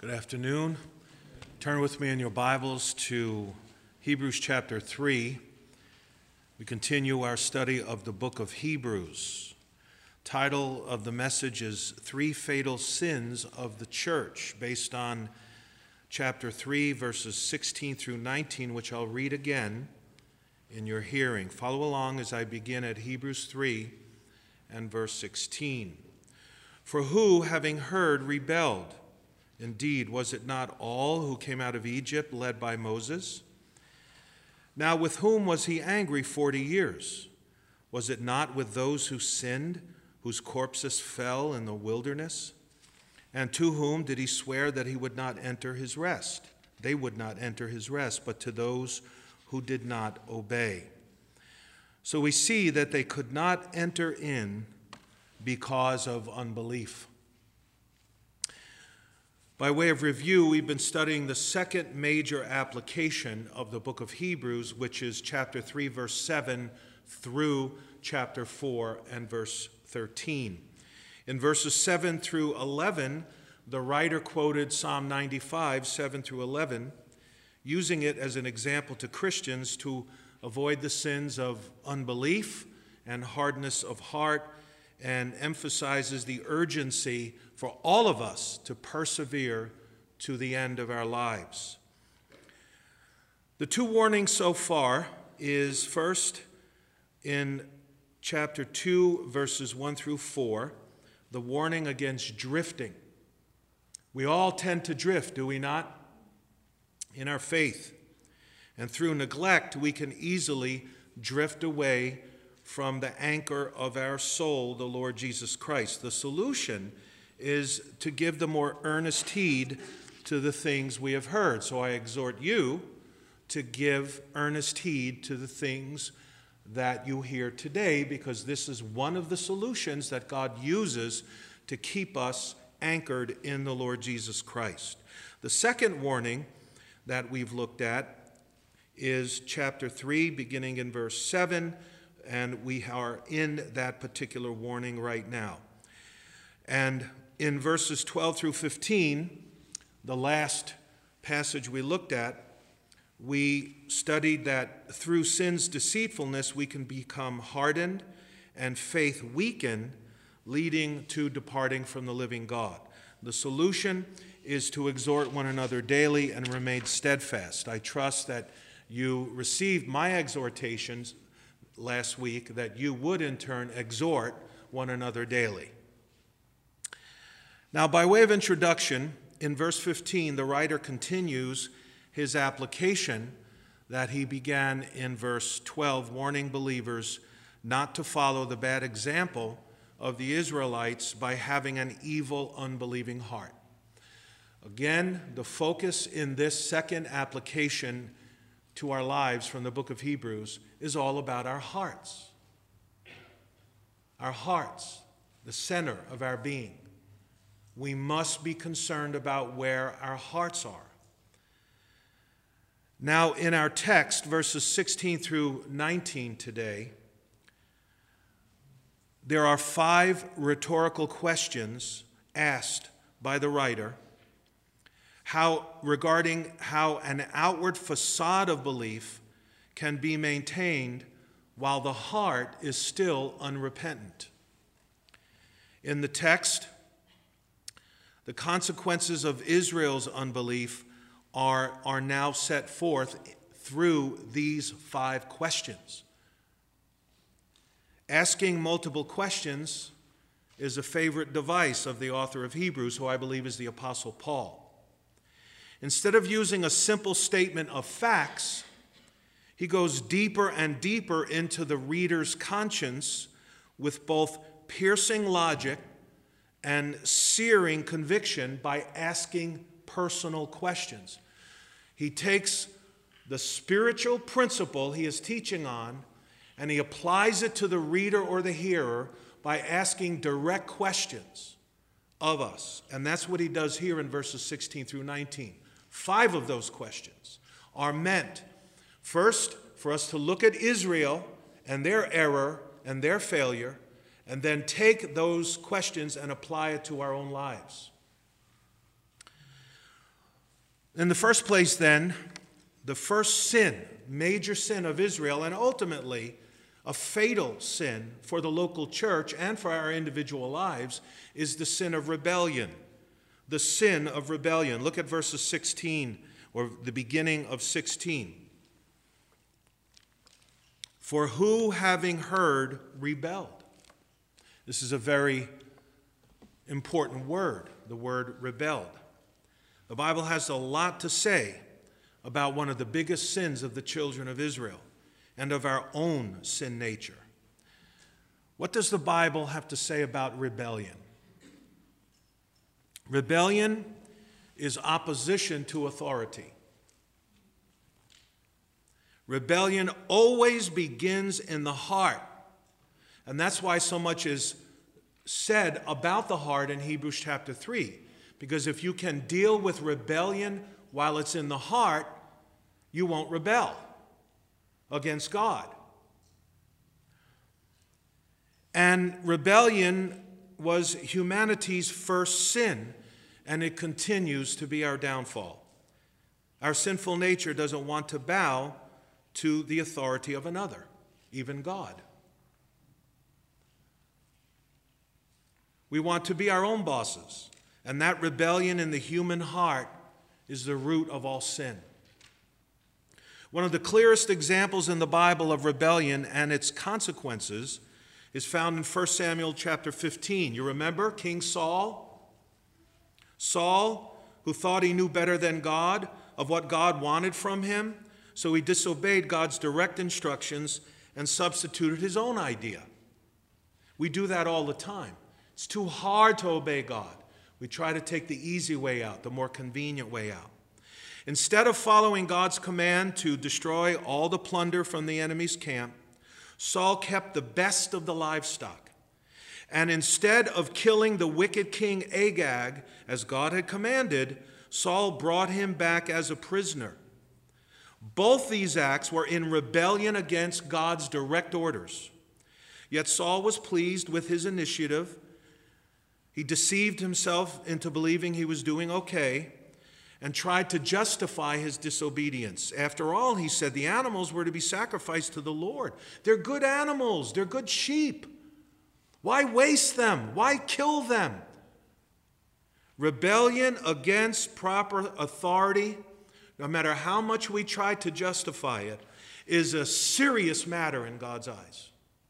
Good afternoon. Turn with me in your Bibles to Hebrews chapter 3. We continue our study of the book of Hebrews. Title of the message is Three Fatal Sins of the Church, based on chapter 3, verses 16 through 19, which I'll read again in your hearing. Follow along as I begin at Hebrews 3 and verse 16. For who, having heard, rebelled? Indeed, was it not all who came out of Egypt led by Moses? Now with whom was he angry 40 years? Was it not with those who sinned, whose corpses fell in the wilderness? And to whom did he swear that he would not enter his rest? They would not enter his rest, but to those who did not obey. So we see that they could not enter in because of unbelief. By way of review, we've been studying the second major application of the book of Hebrews, which is chapter 3, verse 7 through chapter 4 and verse 13. In verses 7 through 11, the writer quoted Psalm 95, 7 through 11, using it as an example to Christians to avoid the sins of unbelief and hardness of heart, and emphasizes the urgency for all of us to persevere to the end of our lives. The two warnings so far is first in chapter 2, verses 1 through 4, the warning against drifting. We all tend to drift, do we not? In our faith. And through neglect, we can easily drift away from the anchor of our soul, the Lord Jesus Christ. The solution is to give the more earnest heed to the things we have heard. So I exhort you to give earnest heed to the things that you hear today, because this is one of the solutions that God uses to keep us anchored in the Lord Jesus Christ. The second warning that we've looked at is chapter 3, beginning in verse 7, and we are in that particular warning right now. And in verses 12 through 15, the last passage we looked at, we studied that through sin's deceitfulness we can become hardened and faith weakened, leading to departing from the living God. The solution is to exhort one another daily and remain steadfast. I trust that you received my exhortations last week, that you would in turn exhort one another daily. Now, by way of introduction, in verse 15, the writer continues his application that he began in verse 12, warning believers not to follow the bad example of the Israelites by having an evil, unbelieving heart. Again, the focus in this second application to our lives from the book of Hebrews is all about our hearts. Our hearts, the center of our being. We must be concerned about where our hearts are. Now, in our text, verses 16 through 19 today, there are 5 rhetorical questions asked by the writer regarding how an outward facade of belief can be maintained while the heart is still unrepentant. In the text, the consequences of Israel's unbelief are now set forth through these 5 questions. Asking multiple questions is a favorite device of the author of Hebrews, who I believe is the Apostle Paul. Instead of using a simple statement of facts, he goes deeper and deeper into the reader's conscience with both piercing logic and searing conviction by asking personal questions. He takes the spiritual principle he is teaching on and he applies it to the reader or the hearer by asking direct questions of us. And that's what he does here in verses 16 through 19. 5 of those questions are meant, first, for us to look at Israel and their error and their failure, and then take those questions and apply it to our own lives. In the first place, then, the first sin, major sin of Israel, and ultimately a fatal sin for the local church and for our individual lives, is the sin of rebellion. The sin of rebellion. Look at verses 16, or the beginning of 16. For who, having heard, rebelled? This is a very important word, the word rebelled. The Bible has a lot to say about one of the biggest sins of the children of Israel and of our own sin nature. What does the Bible have to say about rebellion? Rebellion is opposition to authority. Rebellion always begins in the heart. And that's why so much is said about the heart in Hebrews chapter 3. Because if you can deal with rebellion while it's in the heart, you won't rebel against God. And rebellion was humanity's first sin, and it continues to be our downfall. Our sinful nature doesn't want to bow to the authority of another, even God. We want to be our own bosses, and that rebellion in the human heart is the root of all sin. One of the clearest examples in the Bible of rebellion and its consequences is found in 1 Samuel chapter 15. You remember King Saul? Saul, who thought he knew better than God of what God wanted from him, so he disobeyed God's direct instructions and substituted his own idea. We do that all the time. It's too hard to obey God. We try to take the easy way out, the more convenient way out. Instead of following God's command to destroy all the plunder from the enemy's camp, Saul kept the best of the livestock. And instead of killing the wicked king Agag, as God had commanded, Saul brought him back as a prisoner. Both these acts were in rebellion against God's direct orders. Yet Saul was pleased with his initiative. He deceived himself into believing he was doing okay and tried to justify his disobedience. After all, he said, the animals were to be sacrificed to the Lord. They're good animals. They're good sheep. Why waste them? Why kill them? Rebellion against proper authority, no matter how much we try to justify it, is a serious matter in God's eyes.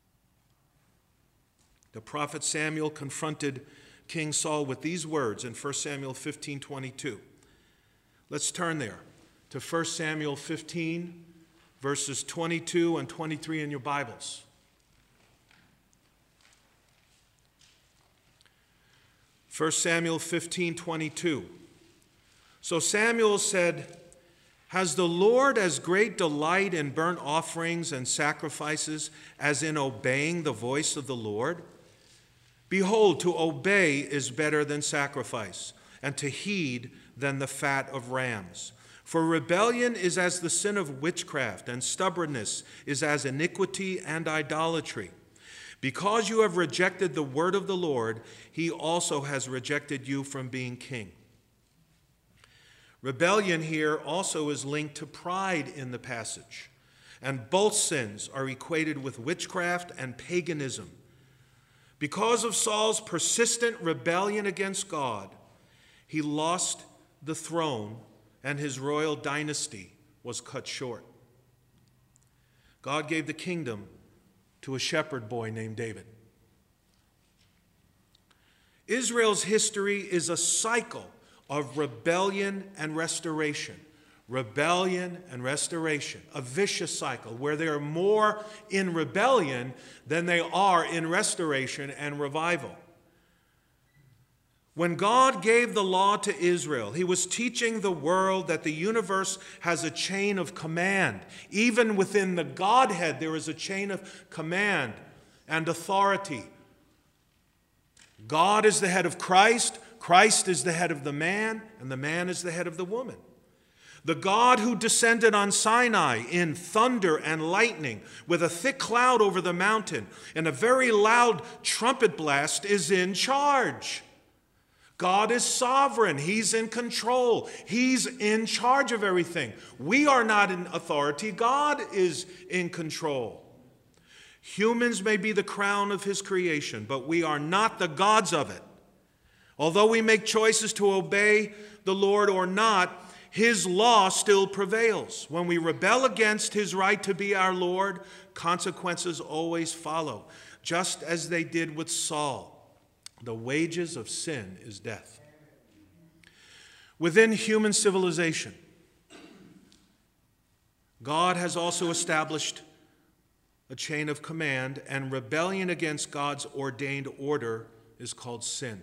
The prophet Samuel confronted King Saul with these words in 1 Samuel 15:22. Let's turn there to 1 Samuel 15, verses 22 and 23 in your Bibles. 1 Samuel 15:22. So Samuel said, has the Lord as great delight in burnt offerings and sacrifices as in obeying the voice of the Lord? Behold, to obey is better than sacrifice, and to heed than the fat of rams. For rebellion is as the sin of witchcraft, and stubbornness is as iniquity and idolatry. Because you have rejected the word of the Lord, he also has rejected you from being king. Rebellion here also is linked to pride in the passage, and both sins are equated with witchcraft and paganism. Because of Saul's persistent rebellion against God, he lost the throne and his royal dynasty was cut short. God gave the kingdom to a shepherd boy named David. Israel's history is a cycle of rebellion and restoration. Rebellion and restoration, a vicious cycle where there are more in rebellion than they are in restoration and revival. When God gave the law to Israel, he was teaching the world that the universe has a chain of command. Even within the Godhead, there is a chain of command and authority. God is the head of Christ, Christ is the head of the man, and the man is the head of the woman. The God who descended on Sinai in thunder and lightning with a thick cloud over the mountain and a very loud trumpet blast is in charge. God is sovereign. He's in control. He's in charge of everything. We are not in authority. God is in control. Humans may be the crown of his creation, but we are not the gods of it. Although we make choices to obey the Lord or not, his law still prevails. When we rebel against his right to be our Lord, consequences always follow, just as they did with Saul. The wages of sin is death. Within human civilization, God has also established a chain of command, and rebellion against God's ordained order is called sin.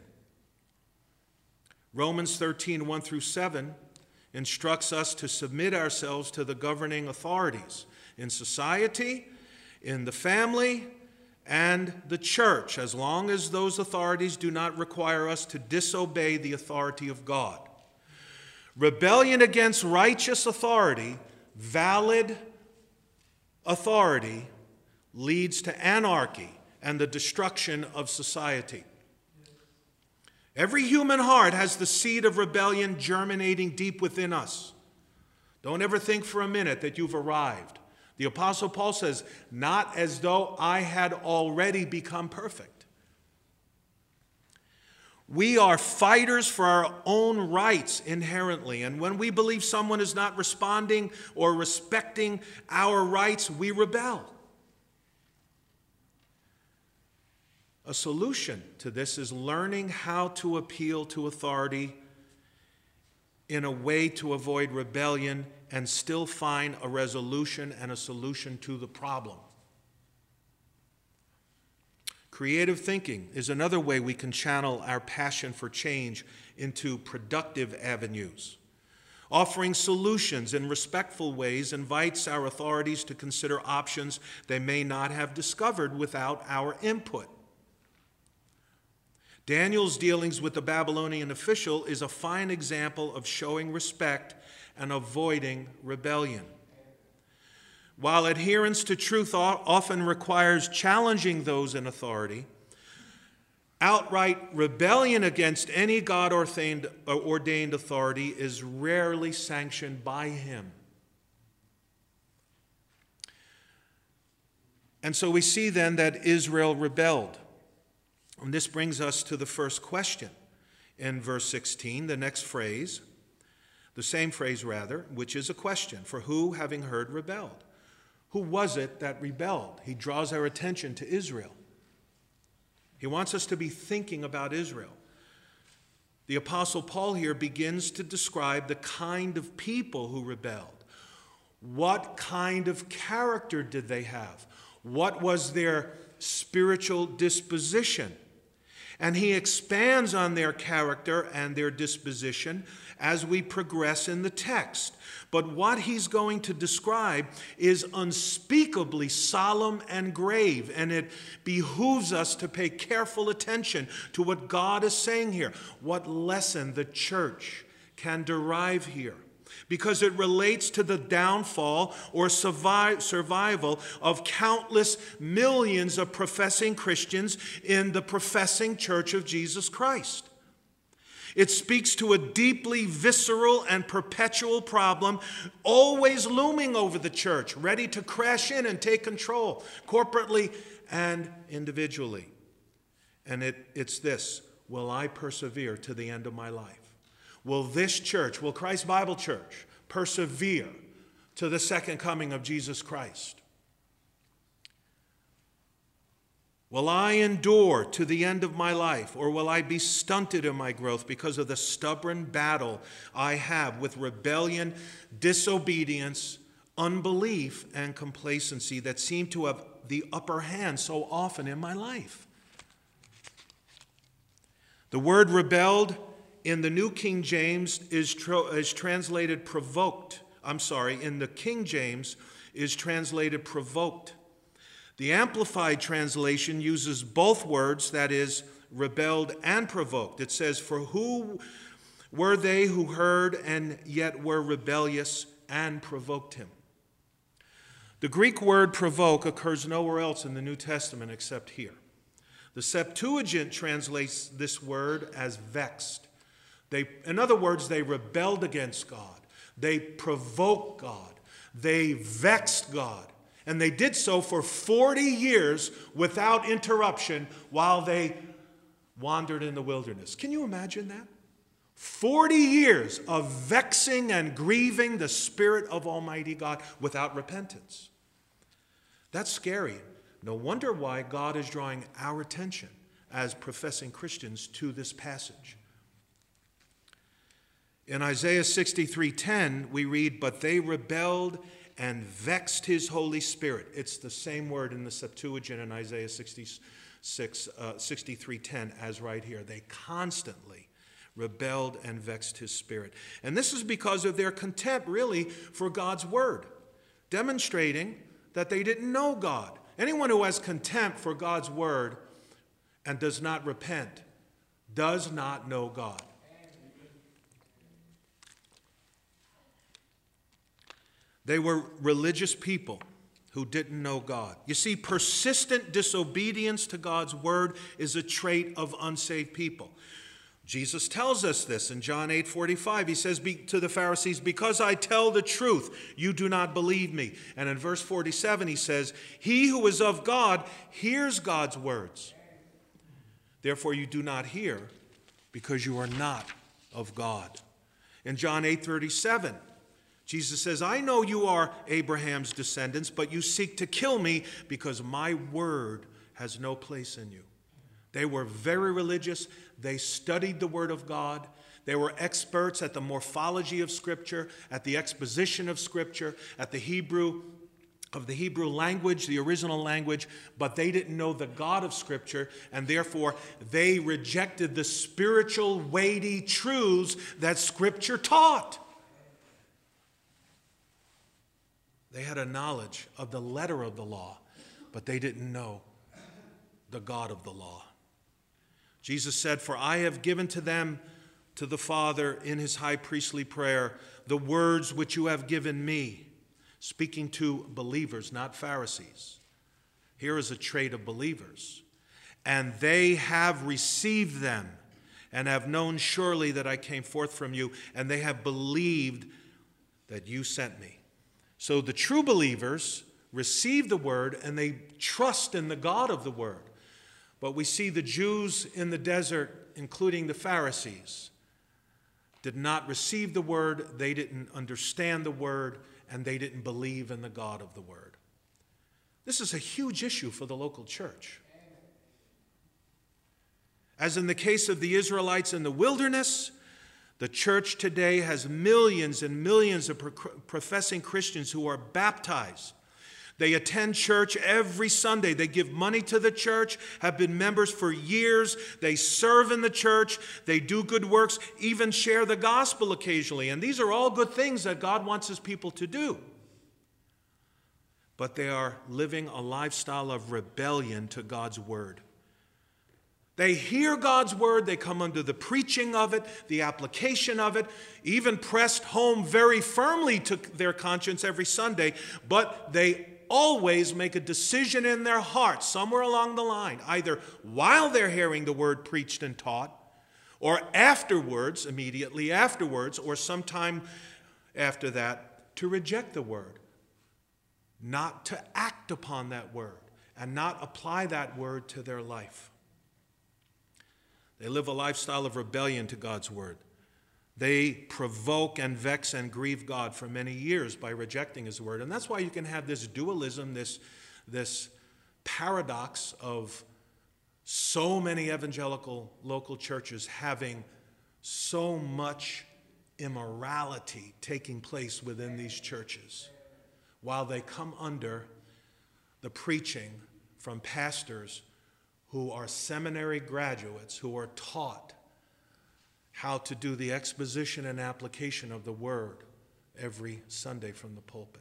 Romans 13, 1 through 7 instructs us to submit ourselves to the governing authorities in society, in the family, and the church, as long as those authorities do not require us to disobey the authority of God. Rebellion against righteous authority, valid authority, leads to anarchy and the destruction of society. Every human heart has the seed of rebellion germinating deep within us. Don't ever think for a minute that you've arrived. The Apostle Paul says, not as though I had already become perfect. We are fighters for our own rights inherently, and when we believe someone is not responding or respecting our rights, we rebel. A solution to this is learning how to appeal to authority in a way to avoid rebellion and still find a resolution and a solution to the problem. Creative thinking is another way we can channel our passion for change into productive avenues. Offering solutions in respectful ways invites our authorities to consider options they may not have discovered without our input. Daniel's dealings with the Babylonian official is a fine example of showing respect and avoiding rebellion. While adherence to truth often requires challenging those in authority, outright rebellion against any God-ordained authority is rarely sanctioned by him. And so we see then that Israel rebelled. And this brings us to the first question in verse 16, the next phrase, the same phrase rather, which is a question. For who, having heard, rebelled? Who was it that rebelled? He draws our attention to Israel. He wants us to be thinking about Israel. The Apostle Paul here begins to describe the kind of people who rebelled. What kind of character did they have? What was their spiritual disposition? And he expands on their character and their disposition as we progress in the text. But what he's going to describe is unspeakably solemn and grave, and it behooves us to pay careful attention to what God is saying here, what lesson the church can derive here, because it relates to the downfall or survival of countless millions of professing Christians in the professing Church of Jesus Christ. It speaks to a deeply visceral and perpetual problem always looming over the church, ready to crash in and take control, corporately and individually. And it's this: will I persevere to the end of my life? Will this church, will Christ Bible Church, persevere to the second coming of Jesus Christ? Will I endure to the end of my life, or will I be stunted in my growth because of the stubborn battle I have with rebellion, disobedience, unbelief, and complacency that seem to have the upper hand so often in my life? The word rebelled in the New King James is translated provoked. In the King James is translated provoked. The Amplified translation uses both words, that is, rebelled and provoked. It says, for who were they who heard and yet were rebellious and provoked him? The Greek word provoke occurs nowhere else in the New Testament except here. The Septuagint translates this word as vexed. In other words, they rebelled against God. They provoked God. They vexed God. And they did so for 40 years without interruption while they wandered in the wilderness. Can you imagine that? 40 years of vexing and grieving the Spirit of Almighty God without repentance. That's scary. No wonder why God is drawing our attention as professing Christians to this passage. In Isaiah 63:10, we read, "But they rebelled and vexed his Holy Spirit." It's the same word in the Septuagint in Isaiah 63:10 as right here. They constantly rebelled and vexed his Spirit. And this is because of their contempt, really, for God's word, demonstrating that they didn't know God. Anyone who has contempt for God's word and does not repent does not know God. They were religious people who didn't know God. You see, persistent disobedience to God's word is a trait of unsaved people. Jesus tells us this in John 8:45. He says to the Pharisees, "Because I tell the truth, you do not believe me." And in verse 47, he says, "He who is of God hears God's words. Therefore you do not hear, because you are not of God." In John 8:37, Jesus says, "I know you are Abraham's descendants, but you seek to kill me because my word has no place in you." They were very religious. They studied the Word of God. They were experts at the morphology of Scripture, at the exposition of Scripture, at the Hebrew language, the original language, but they didn't know the God of Scripture, and therefore they rejected the spiritual, weighty truths that Scripture taught. They had a knowledge of the letter of the law, but they didn't know the God of the law. Jesus said, "For I have given to them, to the Father, in his high priestly prayer, the words which you have given me," speaking to believers, not Pharisees. Here is a trait of believers. "And they have received them, and have known surely that I came forth from you, and they have believed that you sent me." So the true believers receive the word, and they trust in the God of the word. But we see the Jews in the desert, including the Pharisees, did not receive the word, they didn't understand the word, and they didn't believe in the God of the word. This is a huge issue for the local church. As in the case of the Israelites in the wilderness, the church today has millions and millions of professing Christians who are baptized. They attend church every Sunday. They give money to the church, have been members for years. They serve in the church. They do good works, even share the gospel occasionally. And these are all good things that God wants his people to do. But they are living a lifestyle of rebellion to God's word. They hear God's word, they come under the preaching of it, the application of it, even pressed home very firmly to their conscience every Sunday, but they always make a decision in their heart somewhere along the line, either while they're hearing the word preached and taught, or afterwards, immediately afterwards, or sometime after that, to reject the word, not to act upon that word, and not apply that word to their life. They live a lifestyle of rebellion to God's word. They provoke and vex and grieve God for many years by rejecting his word. And that's why you can have this dualism, this paradox of so many evangelical local churches having so much immorality taking place within these churches, while they come under the preaching from pastors who are seminary graduates, who are taught how to do the exposition and application of the word every Sunday from the pulpit.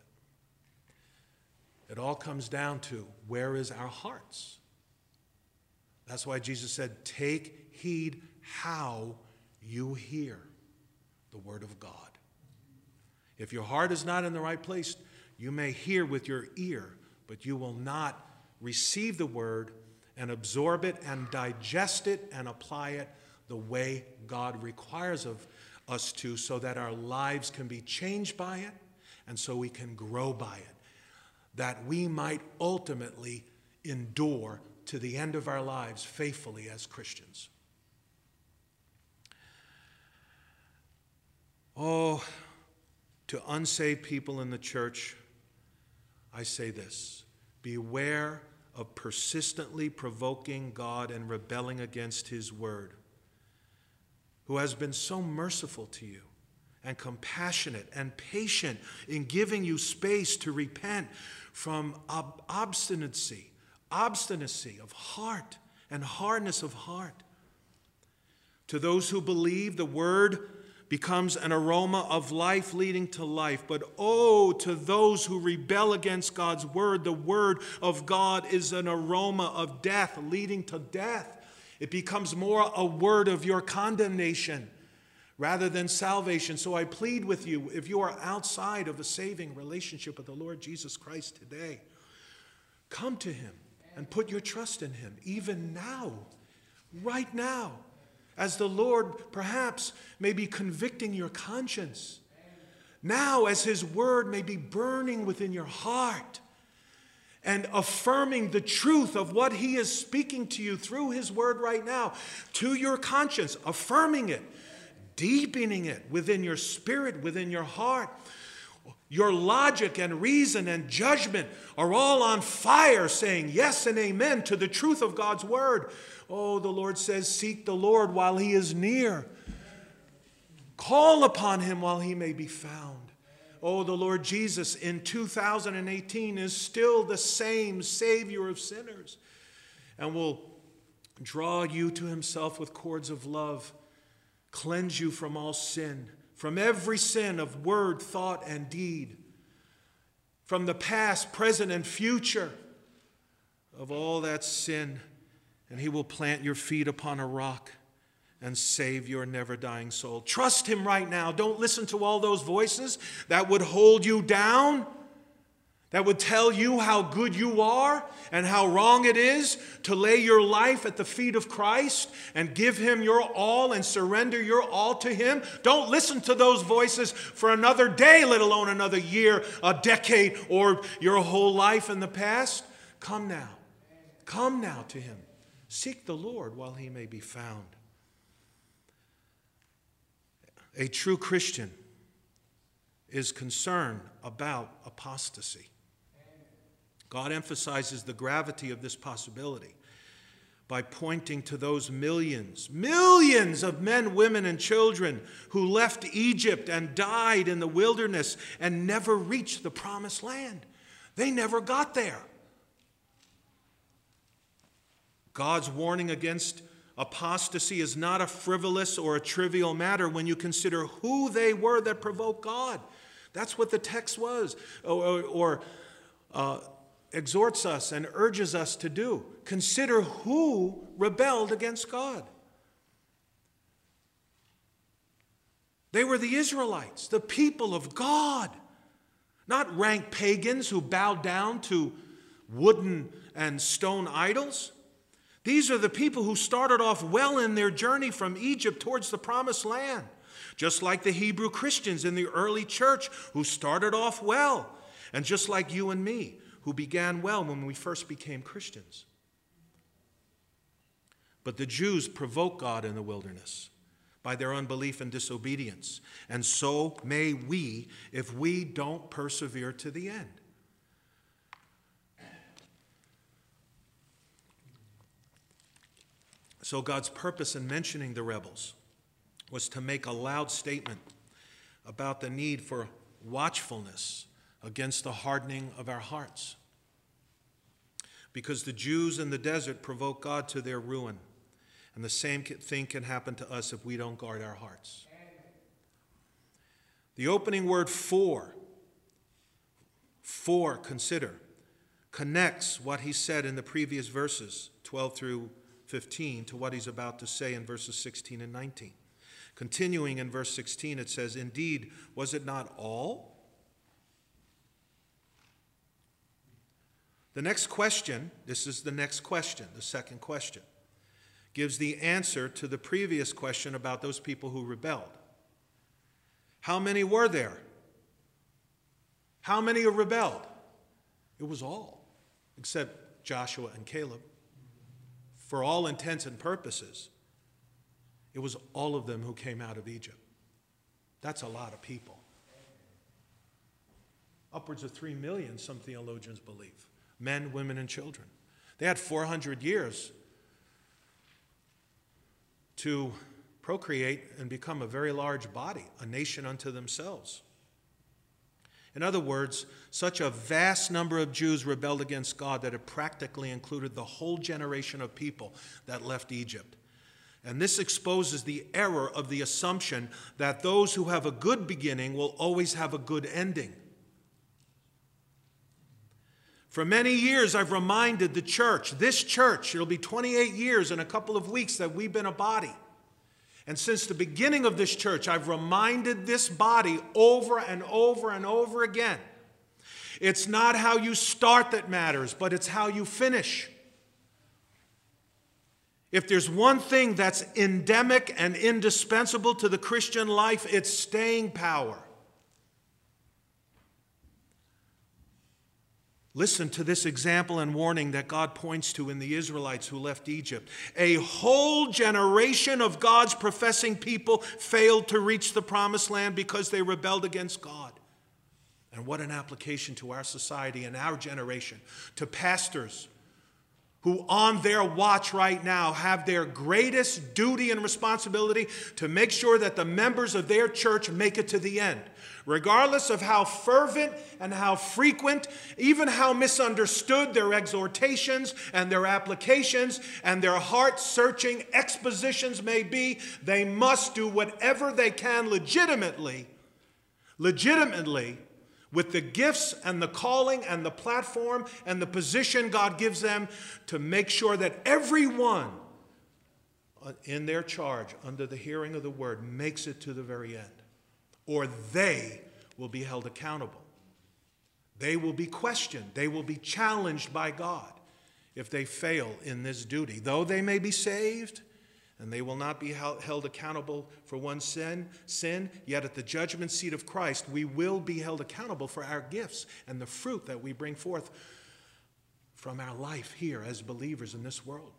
It all comes down to, where is our hearts? That's why Jesus said, "Take heed how you hear the word of God." If your heart is not in the right place, you may hear with your ear, but you will not receive the word and absorb it and digest it and apply it the way God requires of us to, so that our lives can be changed by it and so we can grow by it, that we might ultimately endure to the end of our lives faithfully as Christians. Oh, to unsaved people in the church, I say this: beware of persistently provoking God and rebelling against His word, who has been so merciful to you and compassionate and patient in giving you space to repent from obstinacy of heart and hardness of heart. To those who believe, the word becomes an aroma of life leading to life. But oh, to those who rebel against God's word, the word of God is an aroma of death leading to death. It becomes more a word of your condemnation rather than salvation. So I plead with you, if you are outside of a saving relationship with the Lord Jesus Christ today, come to Him and put your trust in Him, even now, right now, as the Lord perhaps may be convicting your conscience. Now, as His word may be burning within your heart and affirming the truth of what He is speaking to you through His word right now, to your conscience, affirming it, deepening it within your spirit, within your heart. Your logic and reason and judgment are all on fire, saying yes and amen to the truth of God's word. Oh, the Lord says, seek the Lord while He is near. Call upon Him while He may be found. Oh, the Lord Jesus in 2018 is still the same Savior of sinners and will draw you to Himself with cords of love, cleanse you from all sin, from every sin of word, thought, and deed, from the past, present, and future of all that sin, and He will plant your feet upon a rock and save your never-dying soul. Trust Him right now. Don't listen to all those voices that would hold you down, that would tell you how good you are and how wrong it is to lay your life at the feet of Christ and give Him your all and surrender your all to Him. Don't listen to those voices for another day, let alone another year, a decade, or your whole life in the past. Come now. Come now to Him. Seek the Lord while He may be found. A true Christian is concerned about apostasy. God emphasizes the gravity of this possibility by pointing to those millions of men, women, and children who left Egypt and died in the wilderness and never reached the promised land. They never got there. God's warning against apostasy is not a frivolous or a trivial matter when you consider who they were that provoked God. That's what the text was, or exhorts us and urges us to do. Consider who rebelled against God. They were the Israelites, the people of God, not rank pagans who bowed down to wooden and stone idols. These are the people who started off well in their journey from Egypt towards the promised land, just like the Hebrew Christians in the early church who started off well, and just like you and me who began well when we first became Christians. But the Jews provoked God in the wilderness by their unbelief and disobedience, and so may we if we don't persevere to the end. So God's purpose in mentioning the rebels was to make a loud statement about the need for watchfulness against the hardening of our hearts. Because the Jews in the desert provoked God to their ruin, and the same thing can happen to us if we don't guard our hearts. The opening word for, consider, connects what he said in the previous verses, 12 through 15, to what he's about to say in verses 16 and 19. Continuing in verse 16, it says, "Indeed, was it not all The next question, this is the next question, the second question, gives the answer to the previous question about those people who rebelled. How many were there? How many rebelled? It was all, except Joshua and Caleb. For all intents and purposes, it was all of them who came out of Egypt. That's a lot of people. Upwards of 3 million, some theologians believe. Men, women, and children. They had 400 years to procreate and become a very large body, a nation unto themselves. In other words, such a vast number of Jews rebelled against God that it practically included the whole generation of people that left Egypt. And this exposes the error of the assumption that those who have a good beginning will always have a good ending. For many years, I've reminded the church, this church, it'll be 28 years in a couple of weeks that we've been a body. And since the beginning of this church, I've reminded this body over and over and over again. It's not how you start that matters, but it's how you finish. If there's one thing that's endemic and indispensable to the Christian life, it's staying power. Listen to this example and warning that God points to in the Israelites who left Egypt. A whole generation of God's professing people failed to reach the promised land because they rebelled against God. And what an application to our society and our generation, to pastors who on their watch right now have their greatest duty and responsibility to make sure that the members of their church make it to the end. Regardless of how fervent and how frequent, even how misunderstood their exhortations and their applications and their heart-searching expositions may be, they must do whatever they can legitimately, with the gifts and the calling and the platform and the position God gives them to make sure that everyone in their charge under the hearing of the word makes it to the very end. Or they will be held accountable. They will be questioned. They will be challenged by God if they fail in this duty. Though they may be saved, and they will not be held accountable for one sin, yet at the judgment seat of Christ, we will be held accountable for our gifts and the fruit that we bring forth from our life here as believers in this world.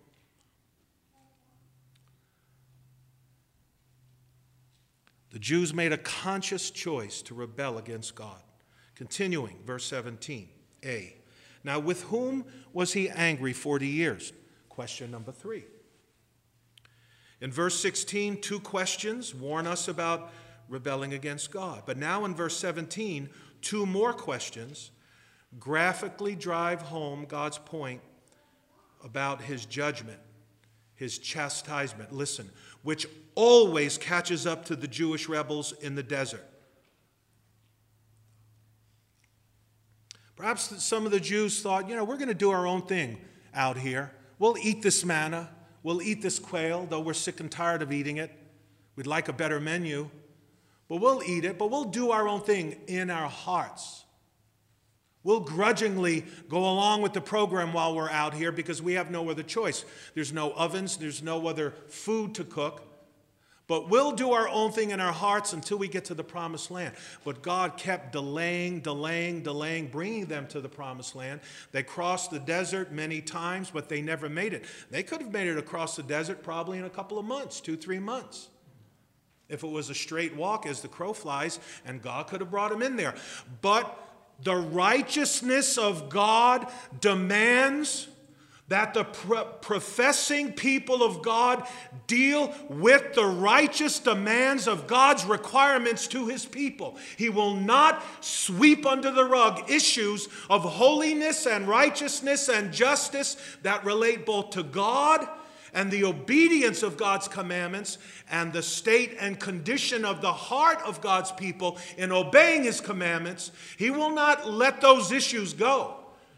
The Jews made a conscious choice to rebel against God. Continuing, verse 17a. Now, with whom was he angry 40 years? Question number 3. In verse 16, 2 questions warn us about rebelling against God. But now in verse 17, 2 more questions graphically drive home God's point about his judgment, his chastisement. Listen, which always catches up to the Jewish rebels in the desert. Perhaps some of the Jews thought, we're going to do our own thing out here. We'll eat this manna. We'll eat this quail, though we're sick and tired of eating it. We'd like a better menu. But we'll eat it, but we'll do our own thing in our hearts. We'll grudgingly go along with the program while we're out here because we have no other choice. There's no ovens. There's no other food to cook. But we'll do our own thing in our hearts until we get to the promised land. But God kept delaying, bringing them to the promised land. They crossed the desert many times, but they never made it. They could have made it across the desert probably in a couple of months, 2-3 months. If it was a straight walk as the crow flies, and God could have brought them in there. But the righteousness of God demands that the professing people of God deal with the righteous demands of God's requirements to his people. He will not sweep under the rug issues of holiness and righteousness and justice that relate both to God and the obedience of God's commandments and the state and condition of the heart of God's people in obeying his commandments. He will not let those issues go.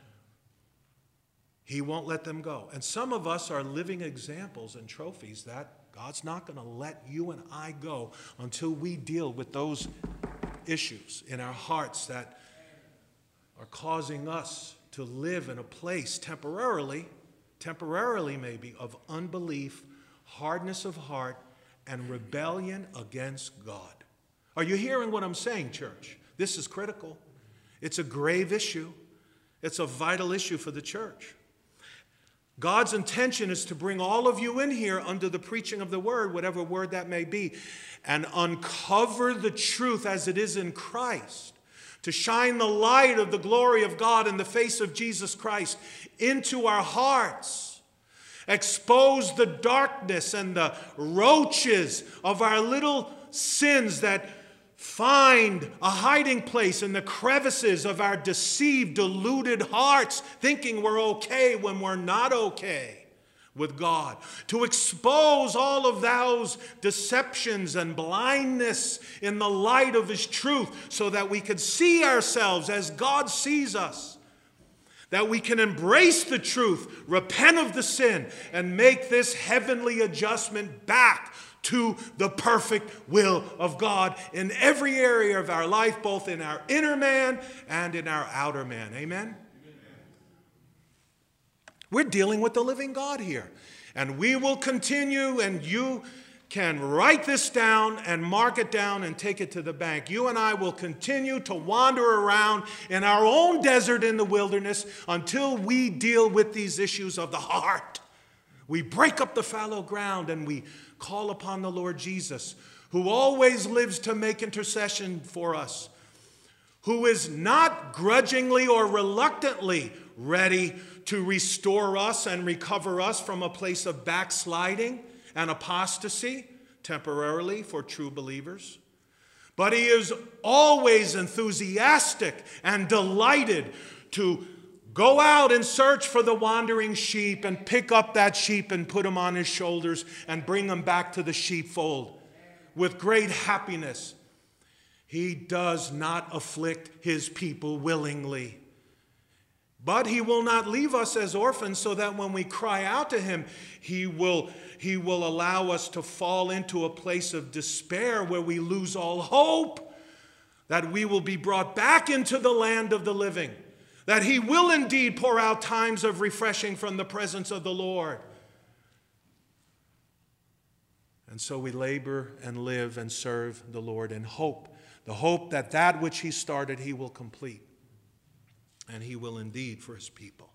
He won't let them go. And some of us are living examples and trophies that God's not going to let you and I go until we deal with those issues in our hearts that are causing us to live in a place temporarily maybe, of unbelief, hardness of heart, and rebellion against God. Are you hearing what I'm saying, church? This is critical. It's a grave issue. It's a vital issue for the church. God's intention is to bring all of you in here under the preaching of the word, whatever word that may be, and uncover the truth as it is in Christ, to shine the light of the glory of God in the face of Jesus Christ into our hearts, expose the darkness and the roaches of our little sins that find a hiding place in the crevices of our deceived, deluded hearts, thinking we're okay when we're not okay with God. To expose all of those deceptions and blindness in the light of His truth so that we can see ourselves as God sees us. That we can embrace the truth, repent of the sin, and make this heavenly adjustment back to the perfect will of God in every area of our life, both in our inner man and in our outer man. Amen? We're dealing with the living God here. And we will continue, and you can write this down and mark it down and take it to the bank. You and I will continue to wander around in our own desert in the wilderness until we deal with these issues of the heart. We break up the fallow ground and we call upon the Lord Jesus, who always lives to make intercession for us, who is not grudgingly or reluctantly ready to restore us and recover us from a place of backsliding and apostasy, temporarily for true believers. But He is always enthusiastic and delighted to go out and search for the wandering sheep and pick up that sheep and put him on His shoulders and bring him back to the sheepfold with great happiness. He does not afflict His people willingly. But He will not leave us as orphans, so that when we cry out to Him, He will allow us to fall into a place of despair where we lose all hope, that we will be brought back into the land of the living, that He will indeed pour out times of refreshing from the presence of the Lord. And so we labor and live and serve the Lord in hope, the hope that that which He started He will complete, and He will indeed for His people.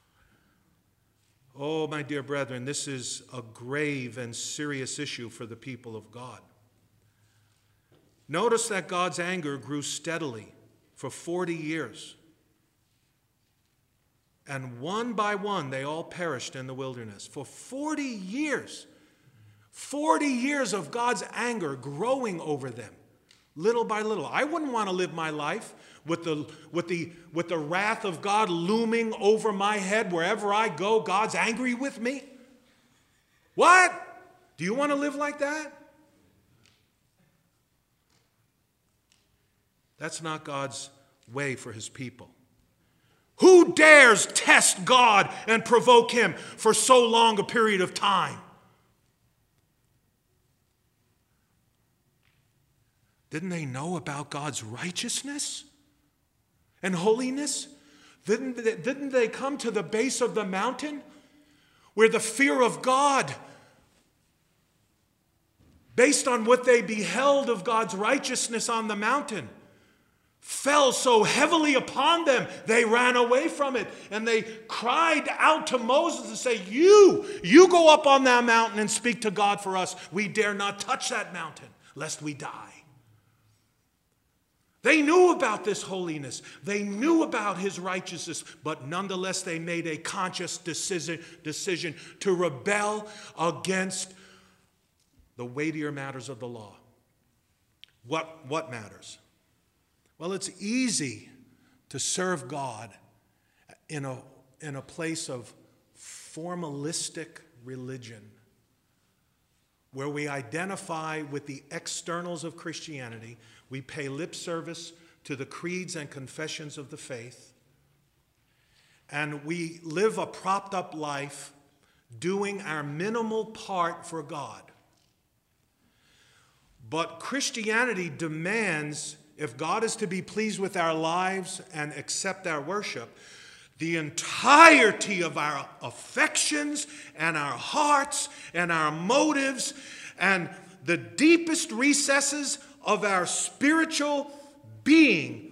Oh, my dear brethren, this is a grave and serious issue for the people of God. Notice that God's anger grew steadily for 40 years. And one by one, they all perished in the wilderness. For 40 years. 40 years of God's anger growing over them, little by little. I wouldn't want to live my life with the wrath of God looming over my head wherever I go. God's angry with me. What? Do you want to live like that? That's not God's way for His people. Who dares test God and provoke Him for so long a period of time? Didn't they know about God's righteousness and holiness? Didn't they come to the base of the mountain where the fear of God, based on what they beheld of God's righteousness on the mountain, fell so heavily upon them, they ran away from it. And they cried out to Moses and say, you go up on that mountain and speak to God for us. We dare not touch that mountain, lest we die. They knew about this holiness. They knew about His righteousness, but nonetheless they made a conscious decision to rebel against the weightier matters of the law. What matters? Well, it's easy to serve God in a place of formalistic religion, where we identify with the externals of Christianity. We pay lip service to the creeds and confessions of the faith, and we live a propped up life doing our minimal part for God. But Christianity demands, if God is to be pleased with our lives and accept our worship, the entirety of our affections and our hearts and our motives and the deepest recesses of our spiritual being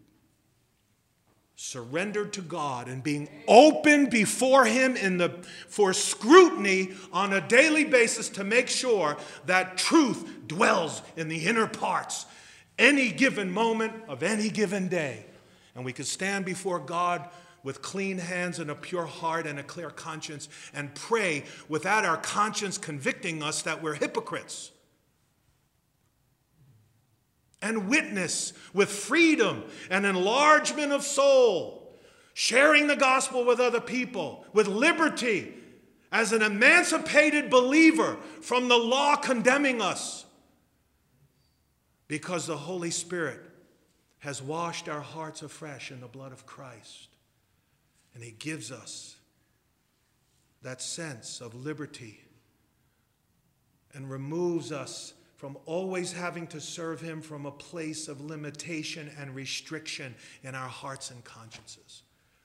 surrendered to God and being open before Him for scrutiny on a daily basis to make sure that truth dwells in the inner parts any given moment of any given day. And we can stand before God with clean hands and a pure heart and a clear conscience and pray without our conscience convicting us that we're hypocrites. And witness with freedom and enlargement of soul, sharing the gospel with other people, with liberty, as an emancipated believer from the law condemning us, because the Holy Spirit has washed our hearts afresh in the blood of Christ. And He gives us that sense of liberty and removes us from always having to serve Him from a place of limitation and restriction in our hearts and consciences.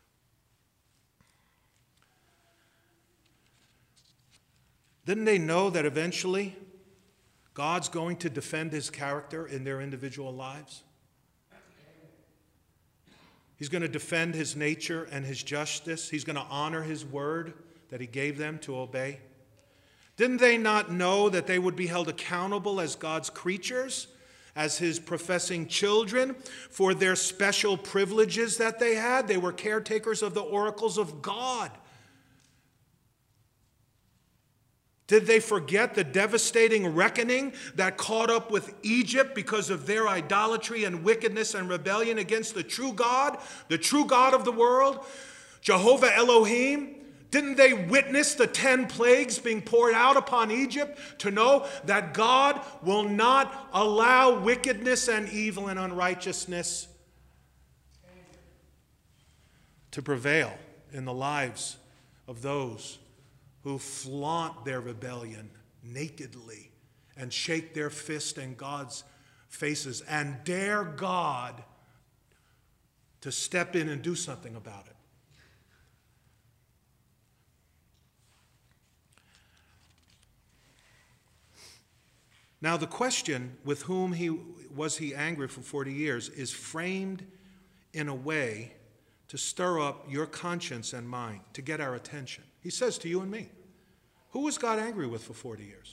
Didn't they know that eventually God's going to defend His character in their individual lives? He's going to defend His nature and His justice. He's going to honor His word that He gave them to obey. Didn't they not know that they would be held accountable as God's creatures, as His professing children, for their special privileges that they had? They were caretakers of the oracles of God. Did they forget the devastating reckoning that caught up with Egypt because of their idolatry and wickedness and rebellion against the true God of the world, Jehovah Elohim? Didn't they witness the 10 plagues being poured out upon Egypt to know that God will not allow wickedness and evil and unrighteousness to prevail in the lives of those who flaunt their rebellion nakedly and shake their fist in God's faces and dare God to step in and do something about it? Now, the question, with whom was he angry for 40 years, is framed in a way to stir up your conscience and mine, to get our attention. He says to you and me, who was God angry with for 40 years?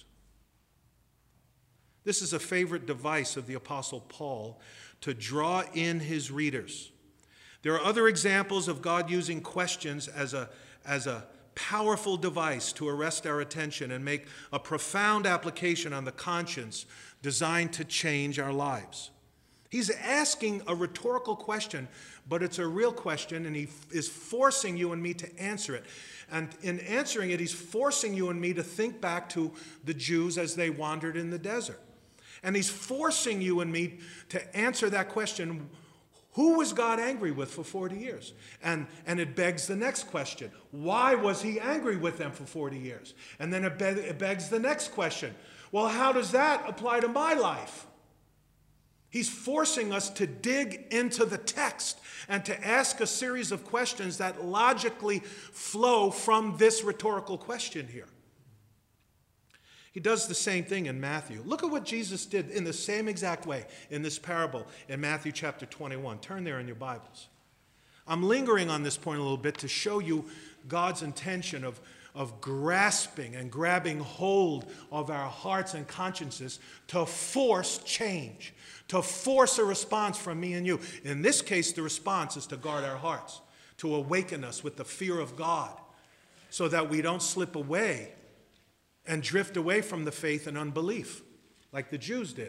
This is a favorite device of the Apostle Paul to draw in his readers. There are other examples of God using questions as a powerful device to arrest our attention and make a profound application on the conscience designed to change our lives. He's asking a rhetorical question, but it's a real question, and he is forcing you and me to answer it. And in answering it, he's forcing you and me to think back to the Jews as they wandered in the desert. And he's forcing you and me to answer that question, who was God angry with for 40 years? And it begs the next question. Why was he angry with them for 40 years? And then it begs the next question. Well, how does that apply to my life? He's forcing us to dig into the text and to ask a series of questions that logically flow from this rhetorical question here. He does the same thing in Matthew. Look at what Jesus did in the same exact way in this parable in Matthew chapter 21. Turn there in your Bibles. I'm lingering on this point a little bit to show you God's intention of grasping and grabbing hold of our hearts and consciences to force change, to force a response from me and you. In this case, the response is to guard our hearts, to awaken us with the fear of God so that we don't slip away and drift away from the faith and unbelief, like the Jews did.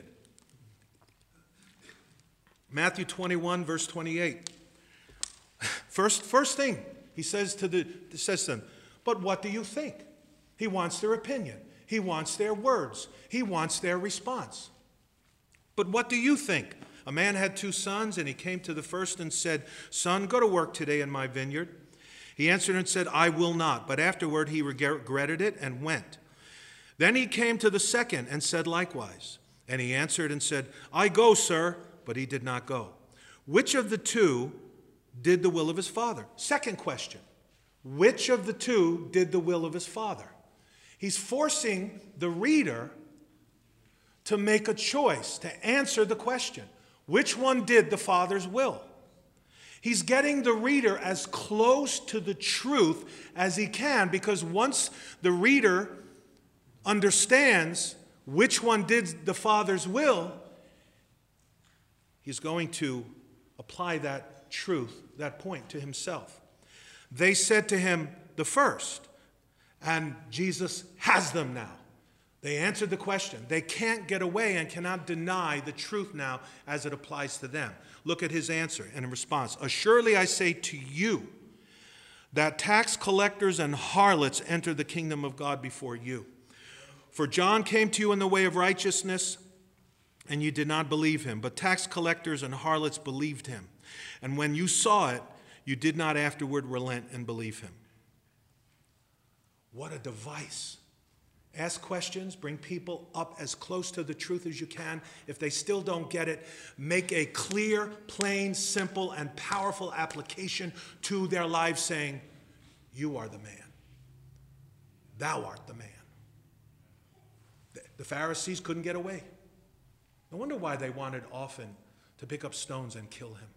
Matthew 21, verse 28. First thing, he says to them, but what do you think? He wants their opinion. He wants their words. He wants their response. But what do you think? A man had 2 sons, and he came to the first and said, son, go to work today in my vineyard. He answered and said, I will not. But afterward he regretted it and went. Then he came to the second and said likewise. And he answered and said, I go, sir. But he did not go. Which of the 2 did the will of his Father? Second question, which of the two did the will of his Father? He's forcing the reader to make a choice, to answer the question. Which one did the Father's will? He's getting the reader as close to the truth as he can, because once the reader understands which one did the Father's will, he's going to apply that truth, that point, to himself. They said to him, the first, and Jesus has them now. They answered the question. They can't get away and cannot deny the truth now as it applies to them. Look at his answer and in response. Assuredly I say to you that tax collectors and harlots enter the kingdom of God before you. For John came to you in the way of righteousness, and you did not believe him. But tax collectors and harlots believed him. And when you saw it, you did not afterward relent and believe him. What a device. Ask questions, bring people up as close to the truth as you can. If they still don't get it, make a clear, plain, simple, and powerful application to their lives saying, you are the man. Thou art the man. The Pharisees couldn't get away. No wonder why they wanted often to pick up stones and kill him.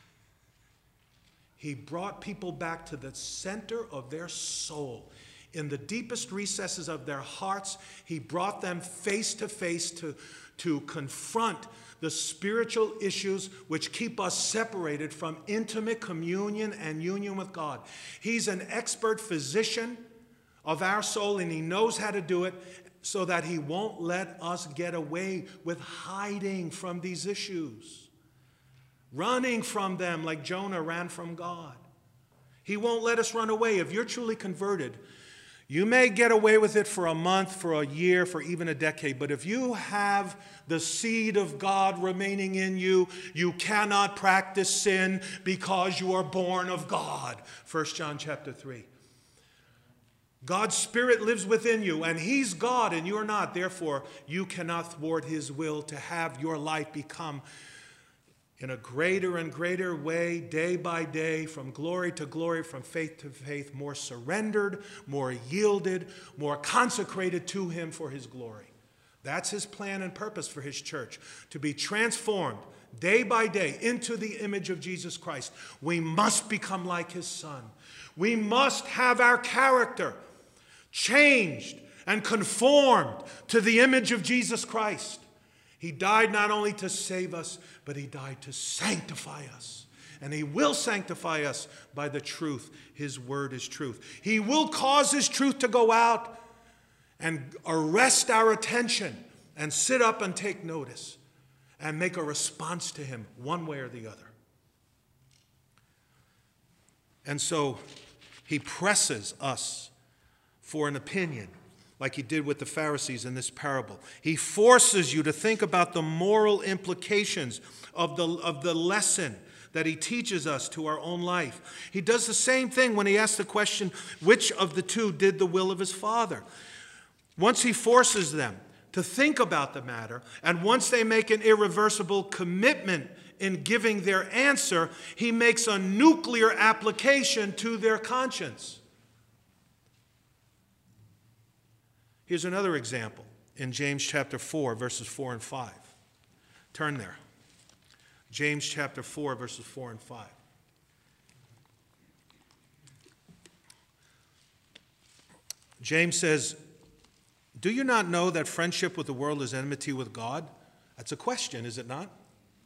He brought people back to the center of their soul. In the deepest recesses of their hearts, he brought them face to face to confront the spiritual issues which keep us separated from intimate communion and union with God. He's an expert physician of our soul, and he knows how to do it so that he won't let us get away with hiding from these issues, running from them like Jonah ran from God. He won't let us run away. If you're truly converted, you may get away with it for a month, for a year, for even a decade, but if you have the seed of God remaining in you, you cannot practice sin because you are born of God. 1 John chapter 3. God's Spirit lives within you, and he's God and you're not. Therefore, you cannot thwart his will to have your life become in a greater and greater way, day by day, from glory to glory, from faith to faith, more surrendered, more yielded, more consecrated to him for his glory. That's his plan and purpose for his church, to be transformed day by day into the image of Jesus Christ. We must become like his Son. We must have our character changed and conformed to the image of Jesus Christ. He died not only to save us, but he died to sanctify us. And he will sanctify us by the truth. His word is truth. He will cause his truth to go out and arrest our attention and sit up and take notice and make a response to him one way or the other. And so he presses us for an opinion, like he did with the Pharisees in this parable. He forces you to think about the moral implications of the lesson that he teaches us to our own life. He does the same thing when he asks the question, which of the two did the will of his Father? Once he forces them to think about the matter, and once they make an irreversible commitment in giving their answer, he makes a nuclear application to their conscience. Here's another example in James chapter 4, verses 4 and 5. Turn there. James chapter 4, verses 4 and 5. James says, do you not know that friendship with the world is enmity with God? That's a question, is it not?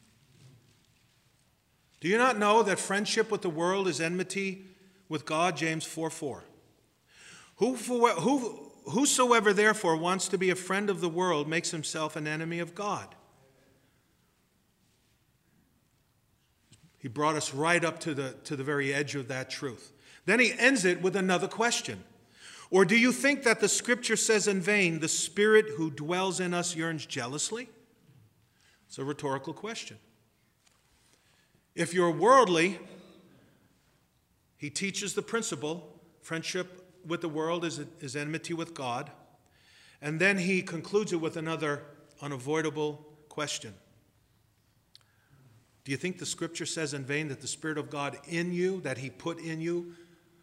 Do you not know that friendship with the world is enmity with God? James 4:4. Whosoever therefore wants to be a friend of the world makes himself an enemy of God. He brought us right up to the very edge of that truth. Then he ends it with another question. Or do you think that the scripture says in vain, the Spirit who dwells in us yearns jealously? It's a rhetorical question. If you're worldly, he teaches the principle, friendship with the world is enmity with God. And then he concludes it with another unavoidable question. Do you think the scripture says in vain that the Spirit of God in you, that he put in you,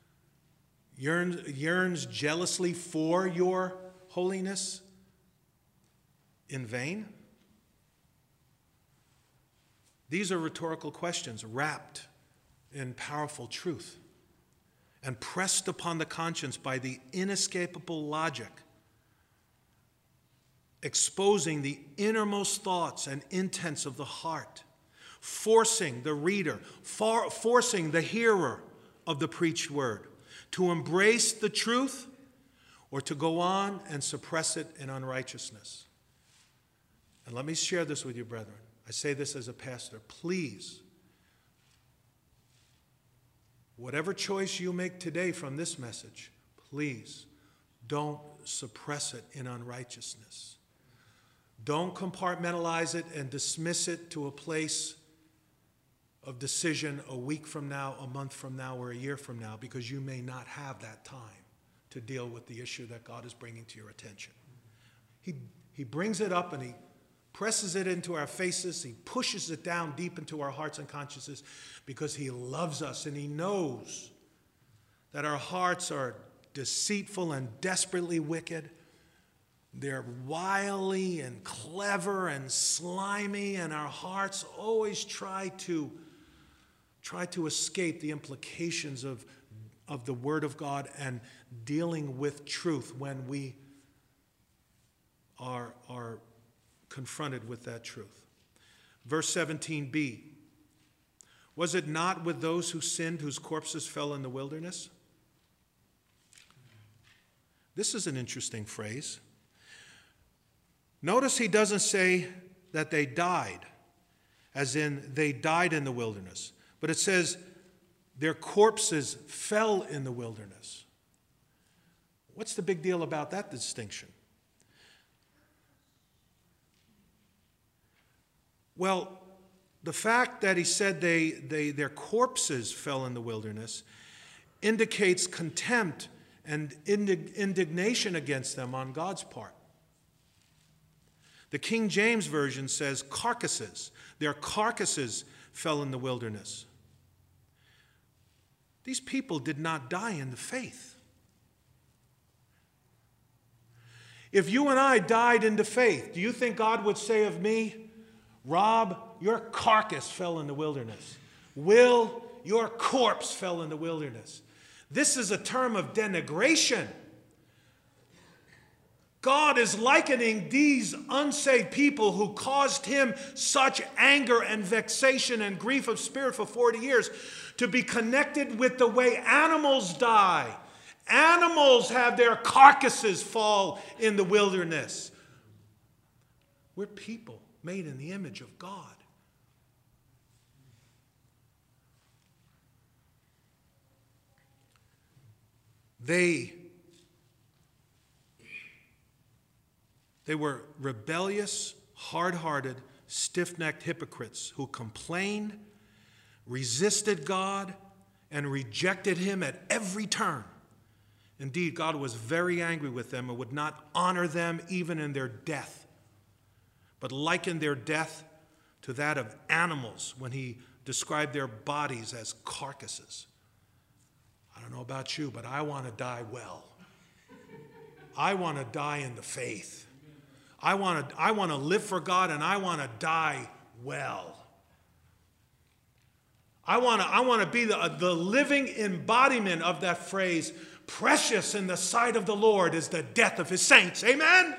yearns jealously for your holiness in vain? These are rhetorical questions wrapped in powerful truth and pressed upon the conscience by the inescapable logic, exposing the innermost thoughts and intents of the heart, forcing the reader, forcing the hearer of the preached word to embrace the truth or to go on and suppress it in unrighteousness. And let me share this with you, brethren. I say this as a pastor. Please, whatever choice you make today from this message, please don't suppress it in unrighteousness. Don't compartmentalize it and dismiss it to a place of decision a week from now, a month from now, or a year from now, because you may not have that time to deal with the issue that God is bringing to your attention. He brings it up and he presses it into our faces. He pushes it down deep into our hearts and consciences because he loves us and he knows that our hearts are deceitful and desperately wicked. They're wily and clever and slimy, and our hearts always try to escape the implications of the Word of God and dealing with truth when we are confronted with that truth. Verse 17b, was it not with those who sinned whose corpses fell in the wilderness? This is an interesting phrase. Notice he doesn't say that they died, as in they died in the wilderness, but it says their corpses fell in the wilderness. What's the big deal about that distinction? Well, the fact that he said their corpses fell in the wilderness indicates contempt and indignation against them on God's part. The King James Version says carcasses. Their carcasses fell in the wilderness. These people did not die in the faith. If you and I died in the faith, do you think God would say of me, Rob, your carcass fell in the wilderness. Will, your corpse fell in the wilderness. This is a term of denigration. God is likening these unsaved people who caused him such anger and vexation and grief of spirit for 40 years to be connected with the way animals die. Animals have their carcasses fall in the wilderness. We're people made in the image of God. They were rebellious, hard-hearted, stiff-necked hypocrites who complained, resisted God, and rejected him at every turn. Indeed, God was very angry with them and would not honor them even in their death, but likened their death to that of animals when he described their bodies as carcasses. I don't know about you, but I want to die well. I want to die in the faith. I want to live for God, and I want to die well. I want to be the living embodiment of that phrase, precious in the sight of the Lord is the death of his saints. Amen? Amen.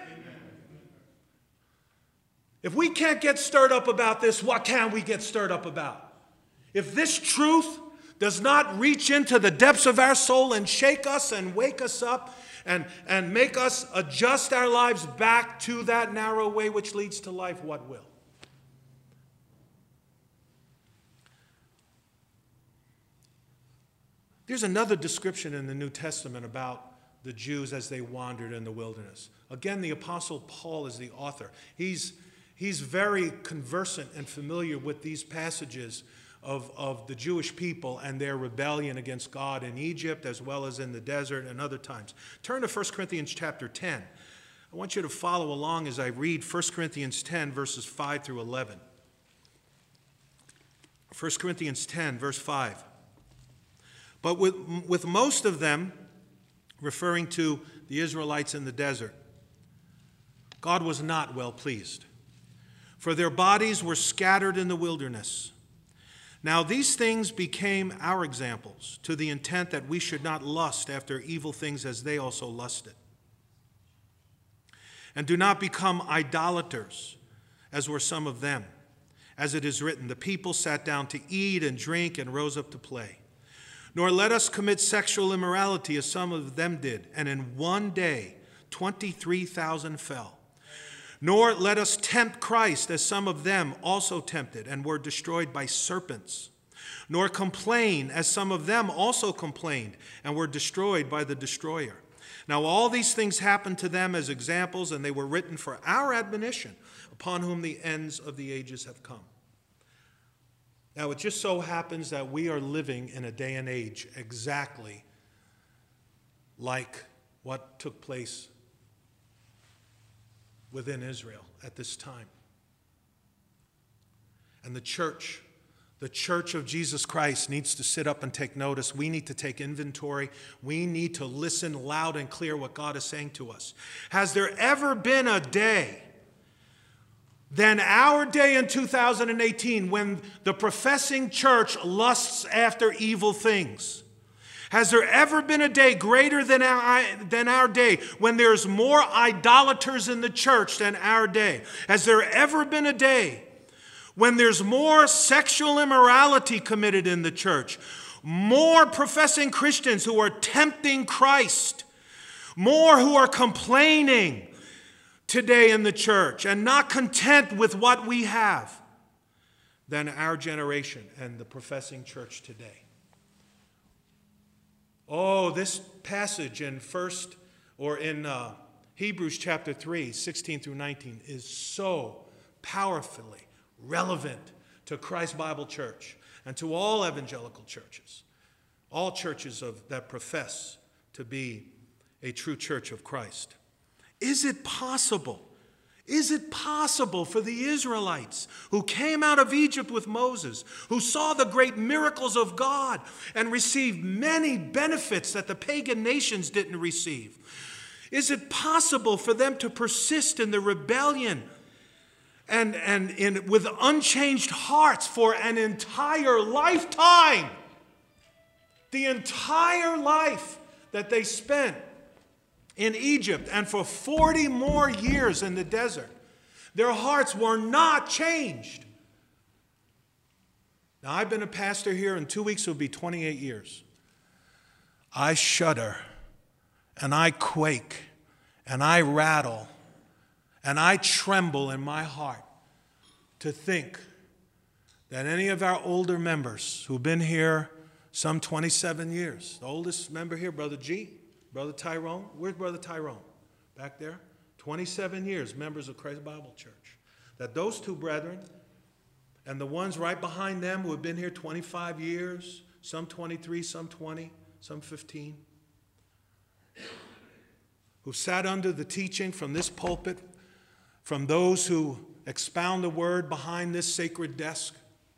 If we can't get stirred up about this, what can we get stirred up about? If this truth does not reach into the depths of our soul and shake us and wake us up and make us adjust our lives back to that narrow way which leads to life, what will? There's another description in the New Testament about the Jews as they wandered in the wilderness. Again, the Apostle Paul is the author. He's very conversant and familiar with these passages of the Jewish people and their rebellion against God in Egypt as well as in the desert and other times. Turn to 1 Corinthians chapter 10. I want you to follow along as I read 1 Corinthians 10, verses 5 through 11. 1 Corinthians 10, verse 5. But with most of them, referring to the Israelites in the desert, God was not well pleased, for their bodies were scattered in the wilderness. Now these things became our examples, to the intent that we should not lust after evil things as they also lusted. And do not become idolaters, as were some of them. As it is written, the people sat down to eat and drink and rose up to play. Nor let us commit sexual immorality, as some of them did, and in one day 23,000 fell. Nor let us tempt Christ, as some of them also tempted and were destroyed by serpents. Nor complain, as some of them also complained and were destroyed by the destroyer. Now all these things happened to them as examples, and they were written for our admonition, upon whom the ends of the ages have come. Now it just so happens that we are living in a day and age exactly like what took place within Israel at this time. And the church of Jesus Christ needs to sit up and take notice. We need to take inventory. We need to listen loud and clear what God is saying to us. Has there ever been a day than our day in 2018 when the professing church lusts after evil things? Has there ever been a day greater than our day when there's more idolaters in the church than our day? Has there ever been a day when there's more sexual immorality committed in the church, more professing Christians who are tempting Christ, more who are complaining today in the church and not content with what we have than our generation and the professing church today? Oh, this passage in Hebrews chapter 3, 16 through 19 is so powerfully relevant to Christ Bible Church and to all evangelical churches, all churches that profess to be a true church of Christ. Is it possible? Is it possible for the Israelites who came out of Egypt with Moses, who saw the great miracles of God and received many benefits that the pagan nations didn't receive? Is it possible for them to persist in the rebellion and with unchanged hearts for an entire lifetime? The entire life that they spent in Egypt and for 40 more years in the desert. Their hearts were not changed. Now, I've been a pastor here, in 2 weeks it will be 28 years. I shudder, and I quake, and I rattle, and I tremble in my heart to think that any of our older members who've been here some 27 years, the oldest member here, Brother G, Brother Tyrone, where's Brother Tyrone? Back there? 27 years, members of Christ Bible Church. That those two brethren and the ones right behind them who have been here 25 years, some 23, some 20, some 15, who sat under the teaching from this pulpit, from those who expound the word behind this sacred desk,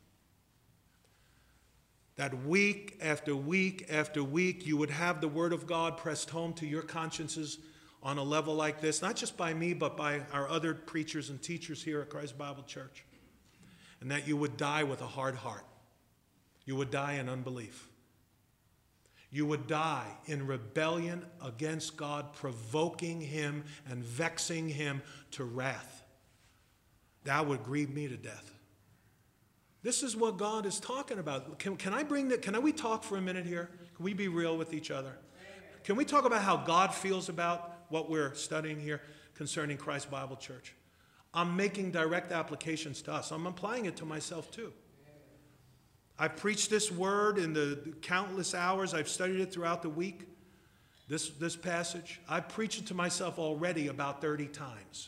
that week after week after week you would have the Word of God pressed home to your consciences on a level like this, not just by me, but by our other preachers and teachers here at Christ Bible Church, and that you would die with a hard heart. You would die in unbelief. You would die in rebellion against God, provoking Him and vexing Him to wrath. That would grieve me to death. This is what God is talking about. Can we talk for a minute here? Can we be real with each other? Can we talk about how God feels about what we're studying here concerning Christ Bible Church? I'm making direct applications to us. I'm applying it to myself too. I've preached this word in the countless hours. I've studied it throughout the week. This passage. I've preached it to myself already about 30 times.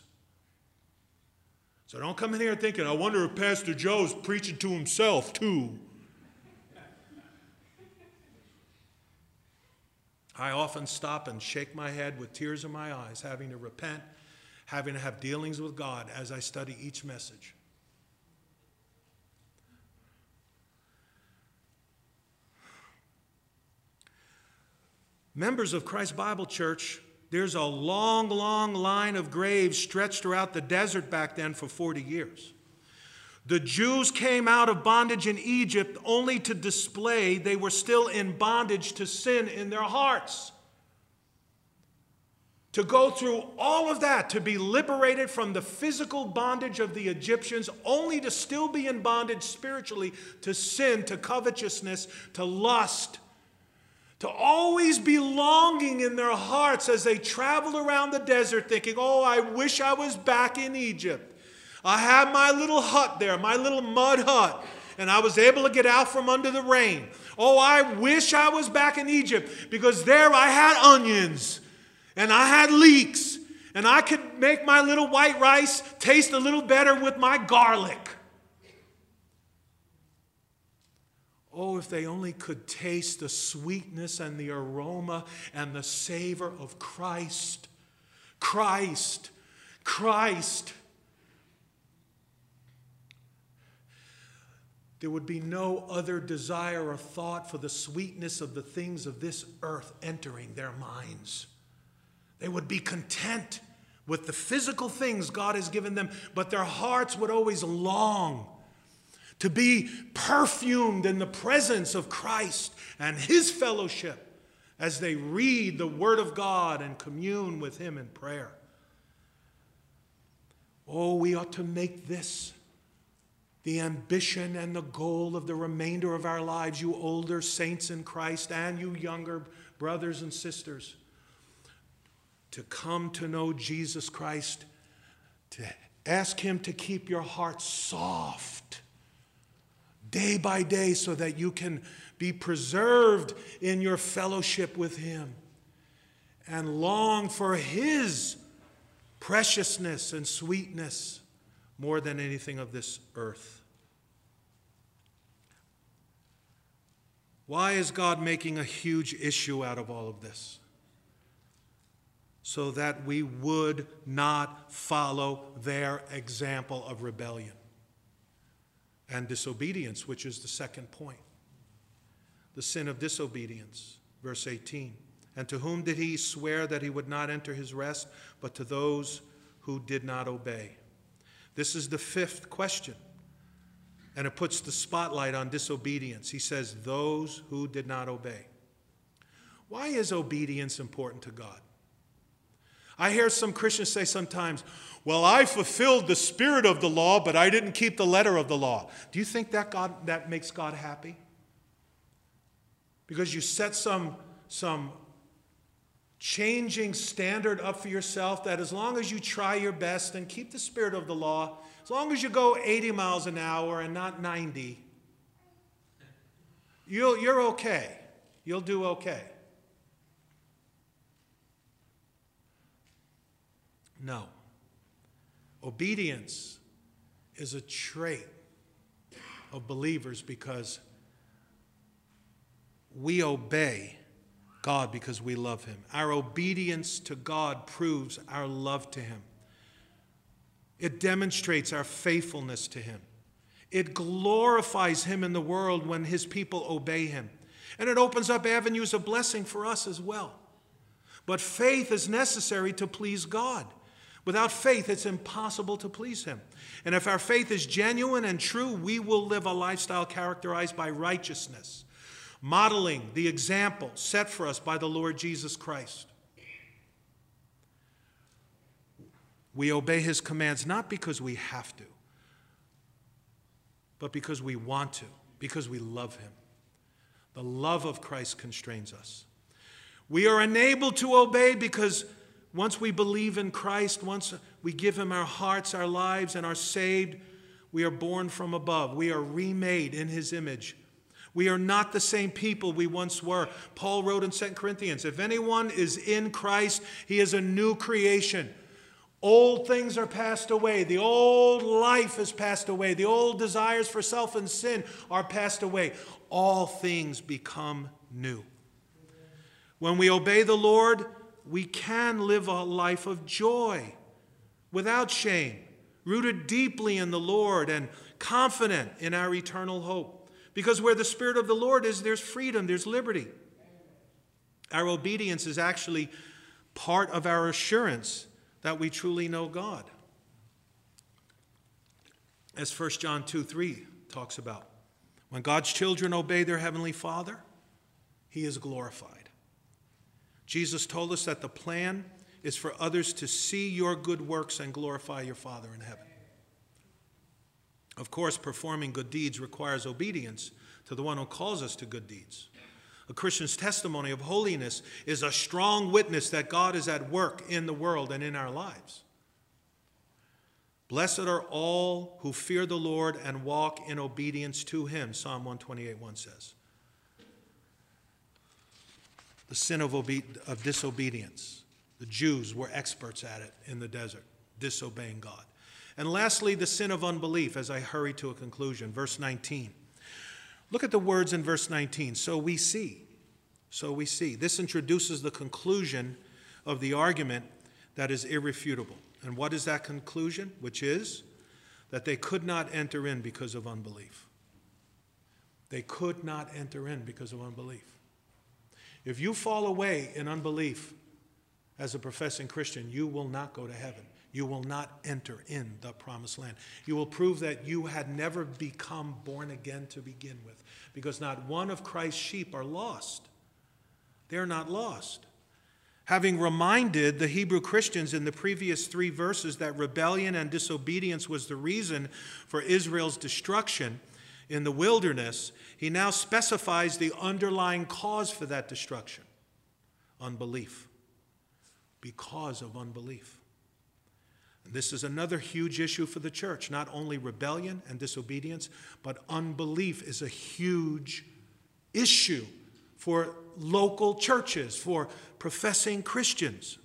So don't come in here thinking, I wonder if Pastor Joe's preaching to himself too. I often stop and shake my head with tears in my eyes, having to repent, having to have dealings with God as I study each message. Members of Christ Bible Church, there's a long, long line of graves stretched throughout the desert back then for 40 years. The Jews came out of bondage in Egypt only to display they were still in bondage to sin in their hearts. To go through all of that, to be liberated from the physical bondage of the Egyptians, only to still be in bondage spiritually to sin, to covetousness, to lust, to always be longing in their hearts as they traveled around the desert thinking, oh, I wish I was back in Egypt. I had my little hut there, my little mud hut, and I was able to get out from under the rain. Oh, I wish I was back in Egypt because there I had onions and I had leeks and I could make my little white rice taste a little better with my garlic. Oh, if they only could taste the sweetness and the aroma and the savor of Christ. Christ. Christ. There would be no other desire or thought for the sweetness of the things of this earth entering their minds. They would be content with the physical things God has given them, but their hearts would always long to be perfumed in the presence of Christ and His fellowship as they read the Word of God and commune with Him in prayer. Oh, we ought to make this the ambition and the goal of the remainder of our lives, you older saints in Christ and you younger brothers and sisters, to come to know Jesus Christ, to ask Him to keep your heart soft day by day so that you can be preserved in your fellowship with Him and long for His preciousness and sweetness more than anything of this earth. Why is God making a huge issue out of all of this? So that we would not follow their example of rebellion and disobedience, which is the second point. The sin of disobedience, verse 18. And to whom did He swear that He would not enter His rest, but to those who did not obey? This is the fifth question, and it puts the spotlight on disobedience. He says, those who did not obey. Why is obedience important to God? I hear some Christians say sometimes, well, I fulfilled the spirit of the law, but I didn't keep the letter of the law. Do you think that makes God happy? Because you set some changing standard up for yourself that as long as you try your best and keep the spirit of the law, as long as you go 80 miles an hour and not 90, you're okay. You'll do okay. No. Obedience is a trait of believers because we obey God because we love Him. Our obedience to God proves our love to Him. It demonstrates our faithfulness to Him. It glorifies Him in the world when His people obey Him. And it opens up avenues of blessing for us as well. But faith is necessary to please God. Without faith, it's impossible to please Him. And if our faith is genuine and true, we will live a lifestyle characterized by righteousness, modeling the example set for us by the Lord Jesus Christ. We obey His commands not because we have to, but because we want to, because we love Him. The love of Christ constrains us. We are enabled to obey because once we believe in Christ, once we give Him our hearts, our lives, and are saved, we are born from above. We are remade in His image. We are not the same people we once were. Paul wrote in 2 Corinthians, if anyone is in Christ, he is a new creation. Old things are passed away. The old life has passed away. The old desires for self and sin are passed away. All things become new. When we obey the Lord, we can live a life of joy without shame, rooted deeply in the Lord and confident in our eternal hope. Because where the Spirit of the Lord is, there's freedom, there's liberty. Our obedience is actually part of our assurance that we truly know God. As 1 John 2:3 talks about, when God's children obey their heavenly Father, he is glorified. Jesus told us that the plan is for others to see your good works and glorify your Father in heaven. Of course, performing good deeds requires obedience to the one who calls us to good deeds. A Christian's testimony of holiness is a strong witness that God is at work in the world and in our lives. Blessed are all who fear the Lord and walk in obedience to him, Psalm 128:1 says. The sin of disobedience. The Jews were experts at it in the desert, disobeying God. And lastly, the sin of unbelief, as I hurry to a conclusion. Verse 19. Look at the words in verse 19. So we see. This introduces the conclusion of the argument that is irrefutable. And what is that conclusion? Which is that they could not enter in because of unbelief. They could not enter in because of unbelief. If you fall away in unbelief as a professing Christian, you will not go to heaven. You will not enter in the promised land. You will prove that you had never become born again to begin with, because not one of Christ's sheep are lost. They're not lost. Having reminded the Hebrew Christians in the previous 3 verses that rebellion and disobedience was the reason for Israel's destruction in the wilderness, he now specifies the underlying cause for that destruction: unbelief. Because of unbelief. And this is another huge issue for the church. Not only rebellion and disobedience, but unbelief is a huge issue for local churches, for professing Christians.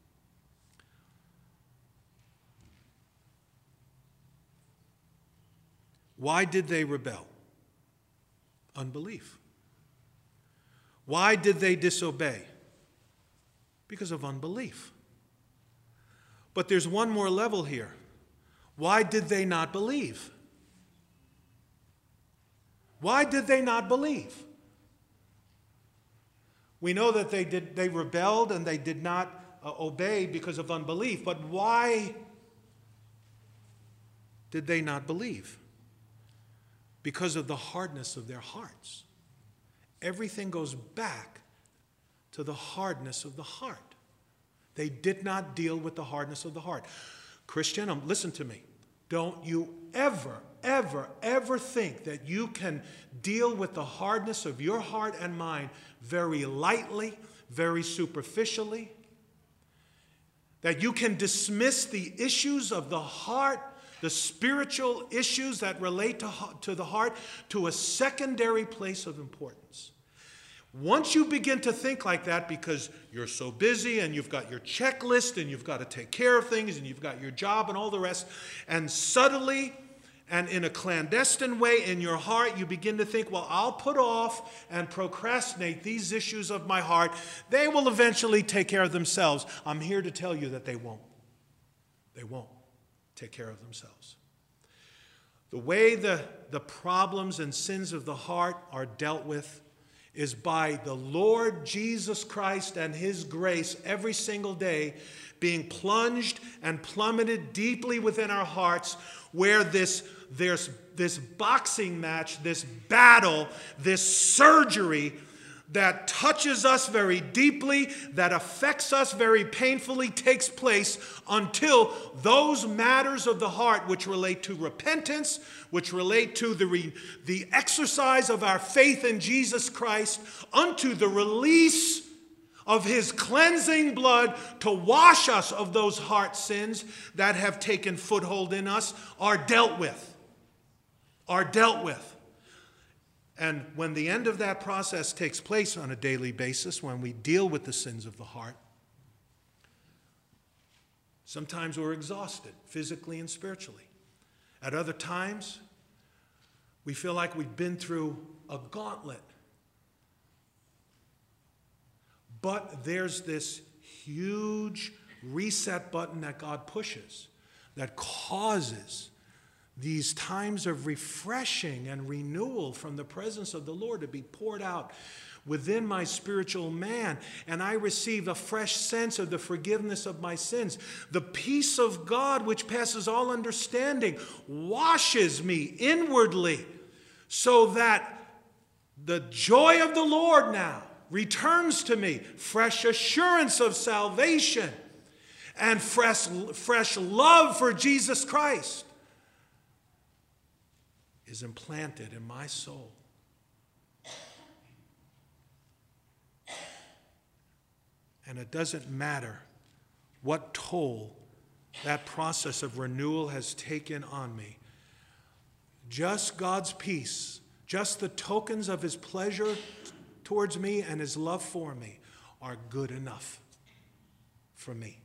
Why did they rebel? Unbelief. Why did they disobey? Because of unbelief. But there's one more level here. Why did they not believe? Why did they not believe? We know that they rebelled and they did not obey because of unbelief. But why did they not believe? Because of the hardness of their hearts. Everything goes back to the hardness of the heart. They did not deal with the hardness of the heart. Christian, listen to me. Don't you ever, ever, ever think that you can deal with the hardness of your heart and mind very lightly, very superficially. That you can dismiss the issues of the heart, the spiritual issues that relate to the heart, to a secondary place of importance. Once you begin to think like that, because you're so busy and you've got your checklist and you've got to take care of things and you've got your job and all the rest, and subtly and in a clandestine way in your heart, you begin to think, well, I'll put off and procrastinate these issues of my heart. They will eventually take care of themselves. I'm here to tell you that they won't. They won't take care of themselves. The way the problems and sins of the heart are dealt with is by the Lord Jesus Christ and his grace every single day being plunged and plummeted deeply within our hearts, where there's this boxing match, this battle, this surgery that touches us very deeply, that affects us very painfully, takes place until those matters of the heart which relate to repentance, which relate to the exercise of our faith in Jesus Christ, unto the release of his cleansing blood to wash us of those heart sins that have taken foothold in us, are dealt with. And when the end of that process takes place on a daily basis, when we deal with the sins of the heart, sometimes we're exhausted, physically and spiritually. At other times, we feel like we've been through a gauntlet. But there's this huge reset button that God pushes that causes these times of refreshing and renewal from the presence of the Lord to be poured out, within my spiritual man, and I receive a fresh sense of the forgiveness of my sins. The peace of God, which passes all understanding, washes me inwardly, so that the joy of the Lord now returns to me, fresh assurance of salvation, and fresh love for Jesus Christ is implanted in my soul. And it doesn't matter what toll that process of renewal has taken on me. Just God's peace, just the tokens of his pleasure towards me and his love for me are good enough for me.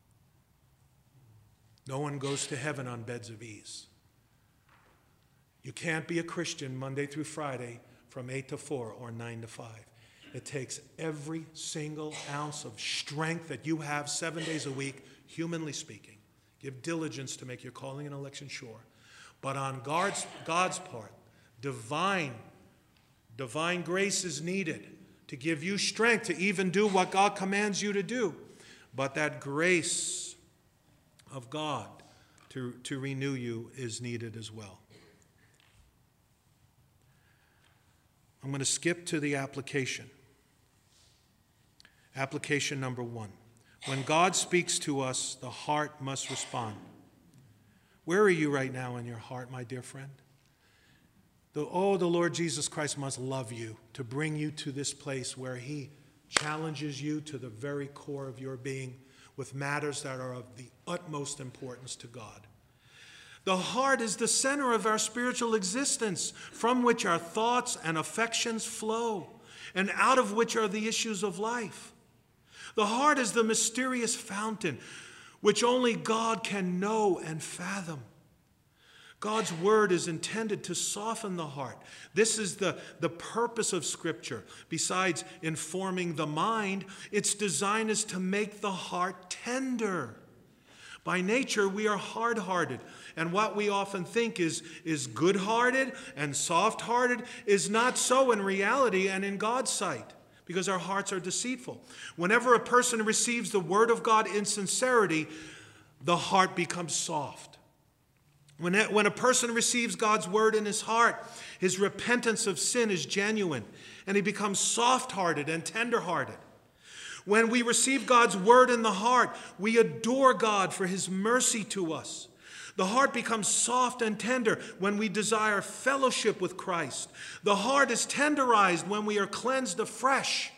No one goes to heaven on beds of ease. You can't be a Christian Monday through Friday from 8 to 4 or 9 to 5. It takes every single ounce of strength that you have 7 days a week, humanly speaking. Give diligence to make your calling and election sure. But on God's part, divine grace is needed to give you strength to even do what God commands you to do. But that grace of God to renew you is needed as well. I'm going to skip to the application. Application number 1. When God speaks to us, the heart must respond. Where are you right now in your heart, my dear friend? The Lord Jesus Christ must love you to bring you to this place where he challenges you to the very core of your being with matters that are of the utmost importance to God. The heart is the center of our spiritual existence, from which our thoughts and affections flow, and out of which are the issues of life. The heart is the mysterious fountain which only God can know and fathom. God's word is intended to soften the heart. This is the purpose of Scripture. Besides informing the mind, its design is to make the heart tender. By nature, we are hard-hearted, and what we often think is good-hearted and soft-hearted is not so in reality and in God's sight, because our hearts are deceitful. Whenever a person receives the word of God in sincerity, the heart becomes soft. When a person receives God's word in his heart, his repentance of sin is genuine, and he becomes soft-hearted and tender-hearted. When we receive God's word in the heart, we adore God for his mercy to us. The heart becomes soft and tender when we desire fellowship with Christ. The heart is tenderized when we are cleansed afresh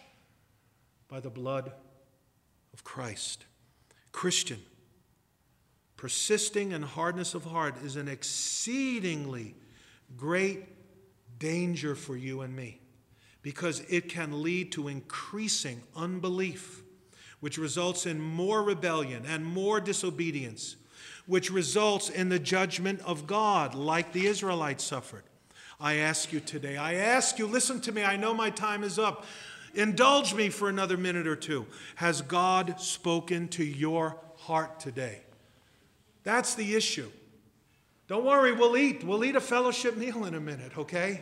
by the blood of Christ. Christian, persisting in hardness of heart is an exceedingly great danger for you and me, because it can lead to increasing unbelief, which results in more rebellion and more disobedience, which results in the judgment of God, like the Israelites suffered. I ask you today, listen to me, I know my time is up. Indulge me for another minute or two. Has God spoken to your heart today? That's the issue. Don't worry, we'll eat a fellowship meal in a minute, okay?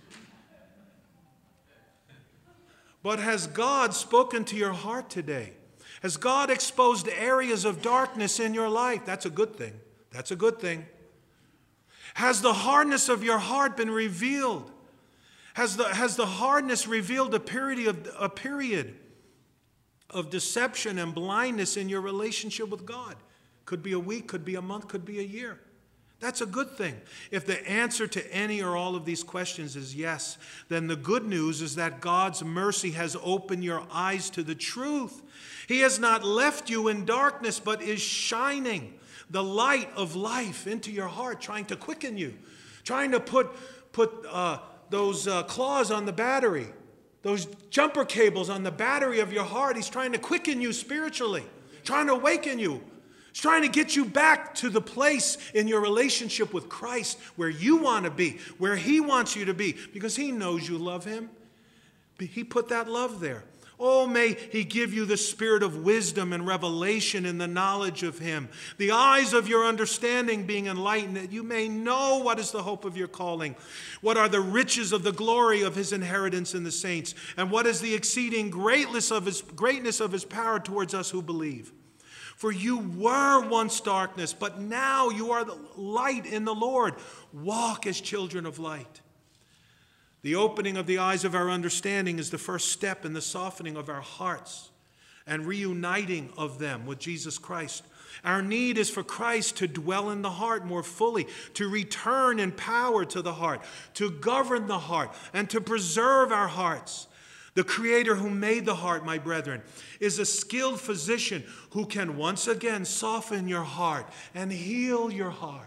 But has God spoken to your heart today? Has God exposed areas of darkness in your life? That's a good thing. That's a good thing. Has the hardness of your heart been revealed? Has the hardness revealed a period of deception and blindness in your relationship with God? Could be a week, could be a month, could be a year. That's a good thing. If the answer to any or all of these questions is yes, then the good news is that God's mercy has opened your eyes to the truth. He has not left you in darkness, but is shining the light of life into your heart, trying to quicken you, trying to put those claws on the battery, those jumper cables on the battery of your heart. He's trying to quicken you spiritually, trying to awaken you. He's trying to get you back to the place in your relationship with Christ where you want to be, where he wants you to be, because he knows you love him. He put that love there. Oh, may he give you the spirit of wisdom and revelation in the knowledge of him, the eyes of your understanding being enlightened, that you may know what is the hope of your calling, what are the riches of the glory of his inheritance in the saints, and what is the exceeding greatness of his power towards us who believe. For you were once darkness, but now you are the light in the Lord. Walk as children of light. The opening of the eyes of our understanding is the first step in the softening of our hearts and reuniting of them with Jesus Christ. Our need is for Christ to dwell in the heart more fully, to return in power to the heart, to govern the heart, and to preserve our hearts. The Creator who made the heart, my brethren, is a skilled physician who can once again soften your heart and heal your heart.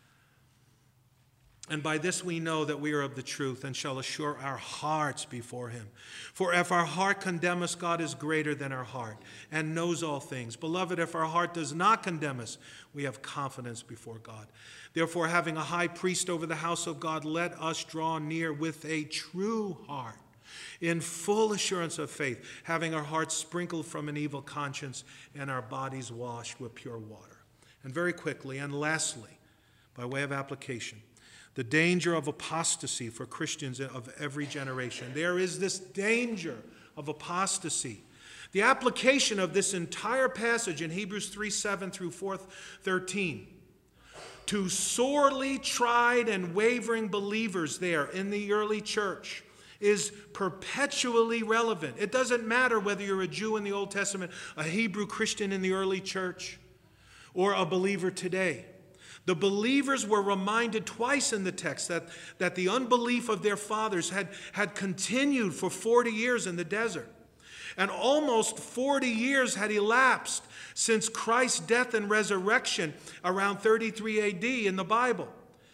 And by this we know that we are of the truth and shall assure our hearts before him. For if our heart condemn us, God is greater than our heart and knows all things. Beloved, if our heart does not condemn us, we have confidence before God. Therefore, having a high priest over the house of God, let us draw near with a true heart, in full assurance of faith, having our hearts sprinkled from an evil conscience and our bodies washed with pure water. And very quickly, and lastly, by way of application, the danger of apostasy for Christians of every generation. There is this danger of apostasy. The application of this entire passage in Hebrews 3:7 through 4:13 to sorely tried and wavering believers there in the early church is perpetually relevant. It doesn't matter whether you're a Jew in the Old Testament, a Hebrew Christian in the early church, or a believer today. The believers were reminded twice in the text that the unbelief of their fathers had continued for 40 years in the desert. And almost 40 years had elapsed since Christ's death and resurrection around 33 AD in the Bible.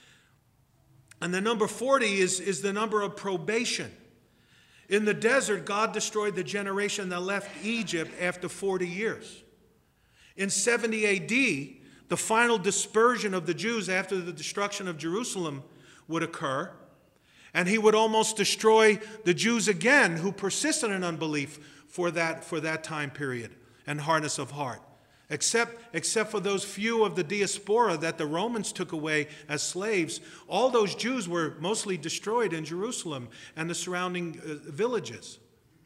And the number 40 is the number of probation. In the desert, God destroyed the generation that left Egypt after 40 years. In 70 AD, the final dispersion of the Jews after the destruction of Jerusalem would occur, and he would almost destroy the Jews again who persisted in unbelief for that time period and hardness of heart. Except for those few of the diaspora that the Romans took away as slaves, all those Jews were mostly destroyed in Jerusalem and the surrounding villages.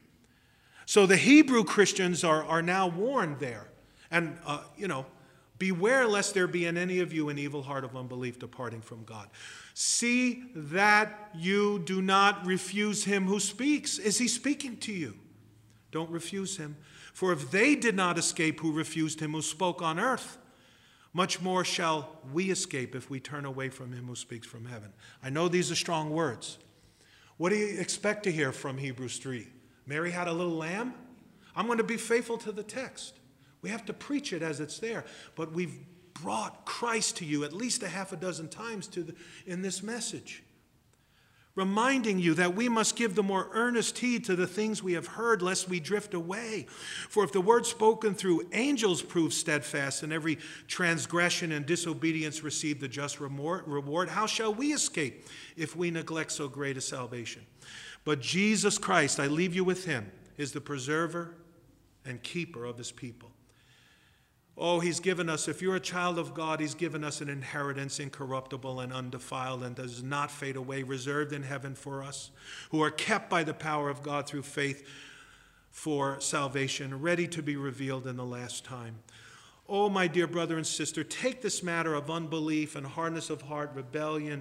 So the Hebrew Christians are now warned there. And, beware lest there be in any of you an evil heart of unbelief departing from God. See that you do not refuse him who speaks. Is he speaking to you? Don't refuse him. For if they did not escape who refused him who spoke on earth, much more shall we escape if we turn away from him who speaks from heaven. I know these are strong words. What do you expect to hear from Hebrews 3? Mary had a little lamb? I'm going to be faithful to the text. We have to preach it as it's there. But we've brought Christ to you at least a half a dozen times in this message, reminding you that we must give the more earnest heed to the things we have heard, lest we drift away. For if the word spoken through angels proves steadfast, and every transgression and disobedience receive the just reward, how shall we escape if we neglect so great a salvation? But Jesus Christ, I leave you with him, is the preserver and keeper of his people. Oh, he's given us, if you're a child of God, he's given us an inheritance incorruptible and undefiled and does not fade away, reserved in heaven for us, who are kept by the power of God through faith for salvation, ready to be revealed in the last time. Oh, my dear brother and sister, take this matter of unbelief and hardness of heart, rebellion,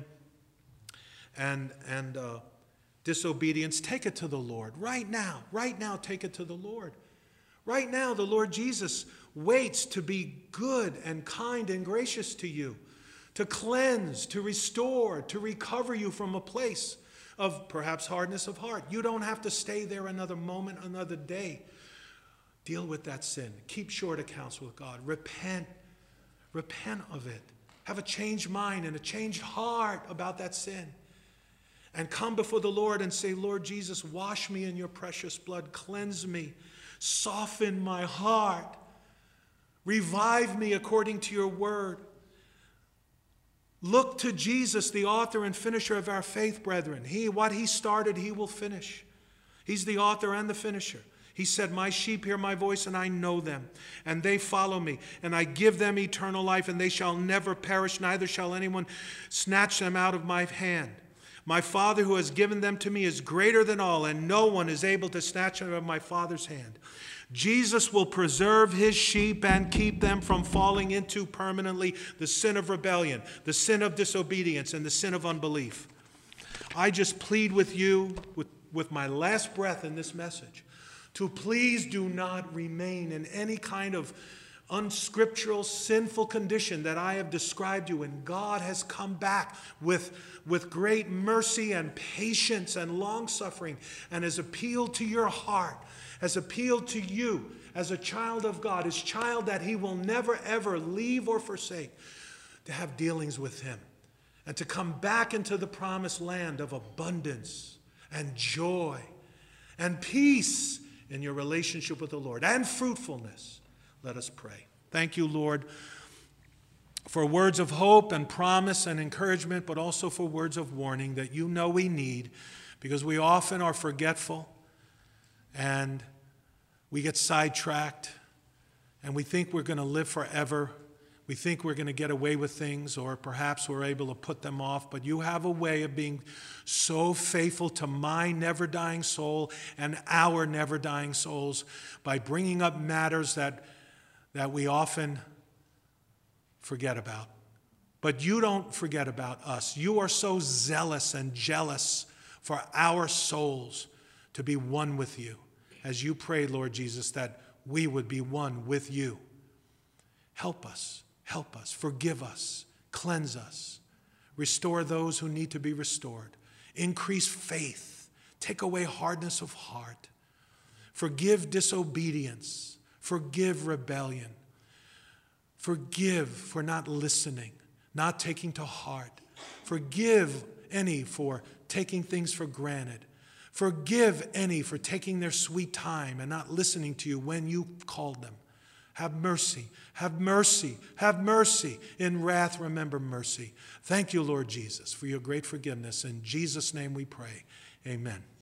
and disobedience. Take it to the Lord right now. Right now, take it to the Lord. Right now, the Lord Jesus waits to be good and kind and gracious to you, to cleanse, to restore, to recover you from a place of perhaps hardness of heart. You don't have to stay there another moment, another day. Deal with that sin. Keep short accounts with God. Repent. Repent of it. Have a changed mind and a changed heart about that sin. And come before the Lord and say, Lord Jesus, wash me in your precious blood. Cleanse me. Soften my heart. Revive me according to your word. Look to Jesus, the author and finisher of our faith, brethren. What he started, he will finish. He's the author and the finisher. He said, my sheep hear my voice, and I know them, and they follow me, and I give them eternal life, and they shall never perish, neither shall anyone snatch them out of my hand. My Father who has given them to me is greater than all, and no one is able to snatch them out of my Father's hand. Jesus will preserve his sheep and keep them from falling into permanently the sin of rebellion, the sin of disobedience, and the sin of unbelief. I just plead with you, with my last breath in this message, to please do not remain in any kind of unscriptural, sinful condition that I have described you in. God has come back with great mercy and patience and long-suffering, and has appealed to your heart, has appealed to you as a child of God, his child that he will never ever leave or forsake, to have dealings with him and to come back into the promised land of abundance and joy and peace in your relationship with the Lord and fruitfulness. Let us pray. Thank you, Lord, for words of hope and promise and encouragement, but also for words of warning that you know we need, because we often are forgetful and we get sidetracked and we think we're going to live forever. We think we're going to get away with things, or perhaps we're able to put them off. But you have a way of being so faithful to my never-dying soul and our never-dying souls by bringing up matters that we often forget about. But you don't forget about us. You are so zealous and jealous for our souls to be one with you, as you prayed, Lord Jesus, that we would be one with you. Help us. Help us, forgive us, cleanse us, restore those who need to be restored, increase faith, take away hardness of heart, forgive disobedience, forgive rebellion, forgive for not listening, not taking to heart, forgive any for taking things for granted, forgive any for taking their sweet time and not listening to you when you called them. Have mercy, have mercy, have mercy. In wrath, remember mercy. Thank you, Lord Jesus, for your great forgiveness. In Jesus' name we pray. Amen.